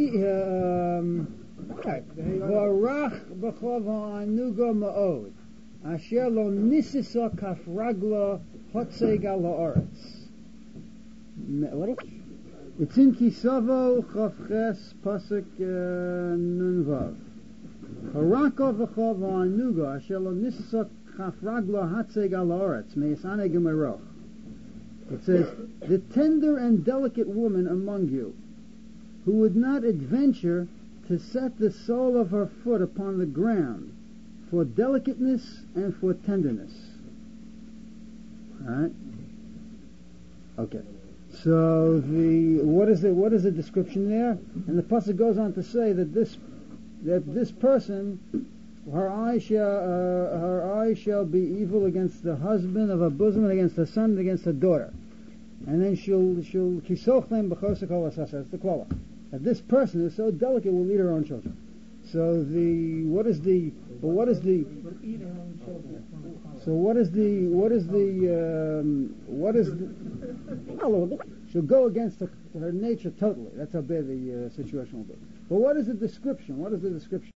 Varach b'chov ha'anuga ma'od asher lo nisisa kaf ragla hotzeg al ha'aretz. What is it? It's in Kisavo Chavches Pasuk Nunvav. Harako v'chov ha'anuga asher lo nisisa kaf ragla hotzeg al ha'aretz me'esane gemaroch. It says, the tender and delicate woman among you, who would not adventure to set the sole of her foot upon the ground for delicateness and for tenderness. Alright? Okay. So what is the description there? And the pasuk goes on to say that this person, her eye shall be evil against the husband of her bosom and against her son and against her daughter. And then she'll kisochem b'chosek hol asasa. That's the klala. That this person is so delicate will eat her own children. So what is the she'll go against her nature totally. That's how bad the situation will be. But what is the description? What is the description?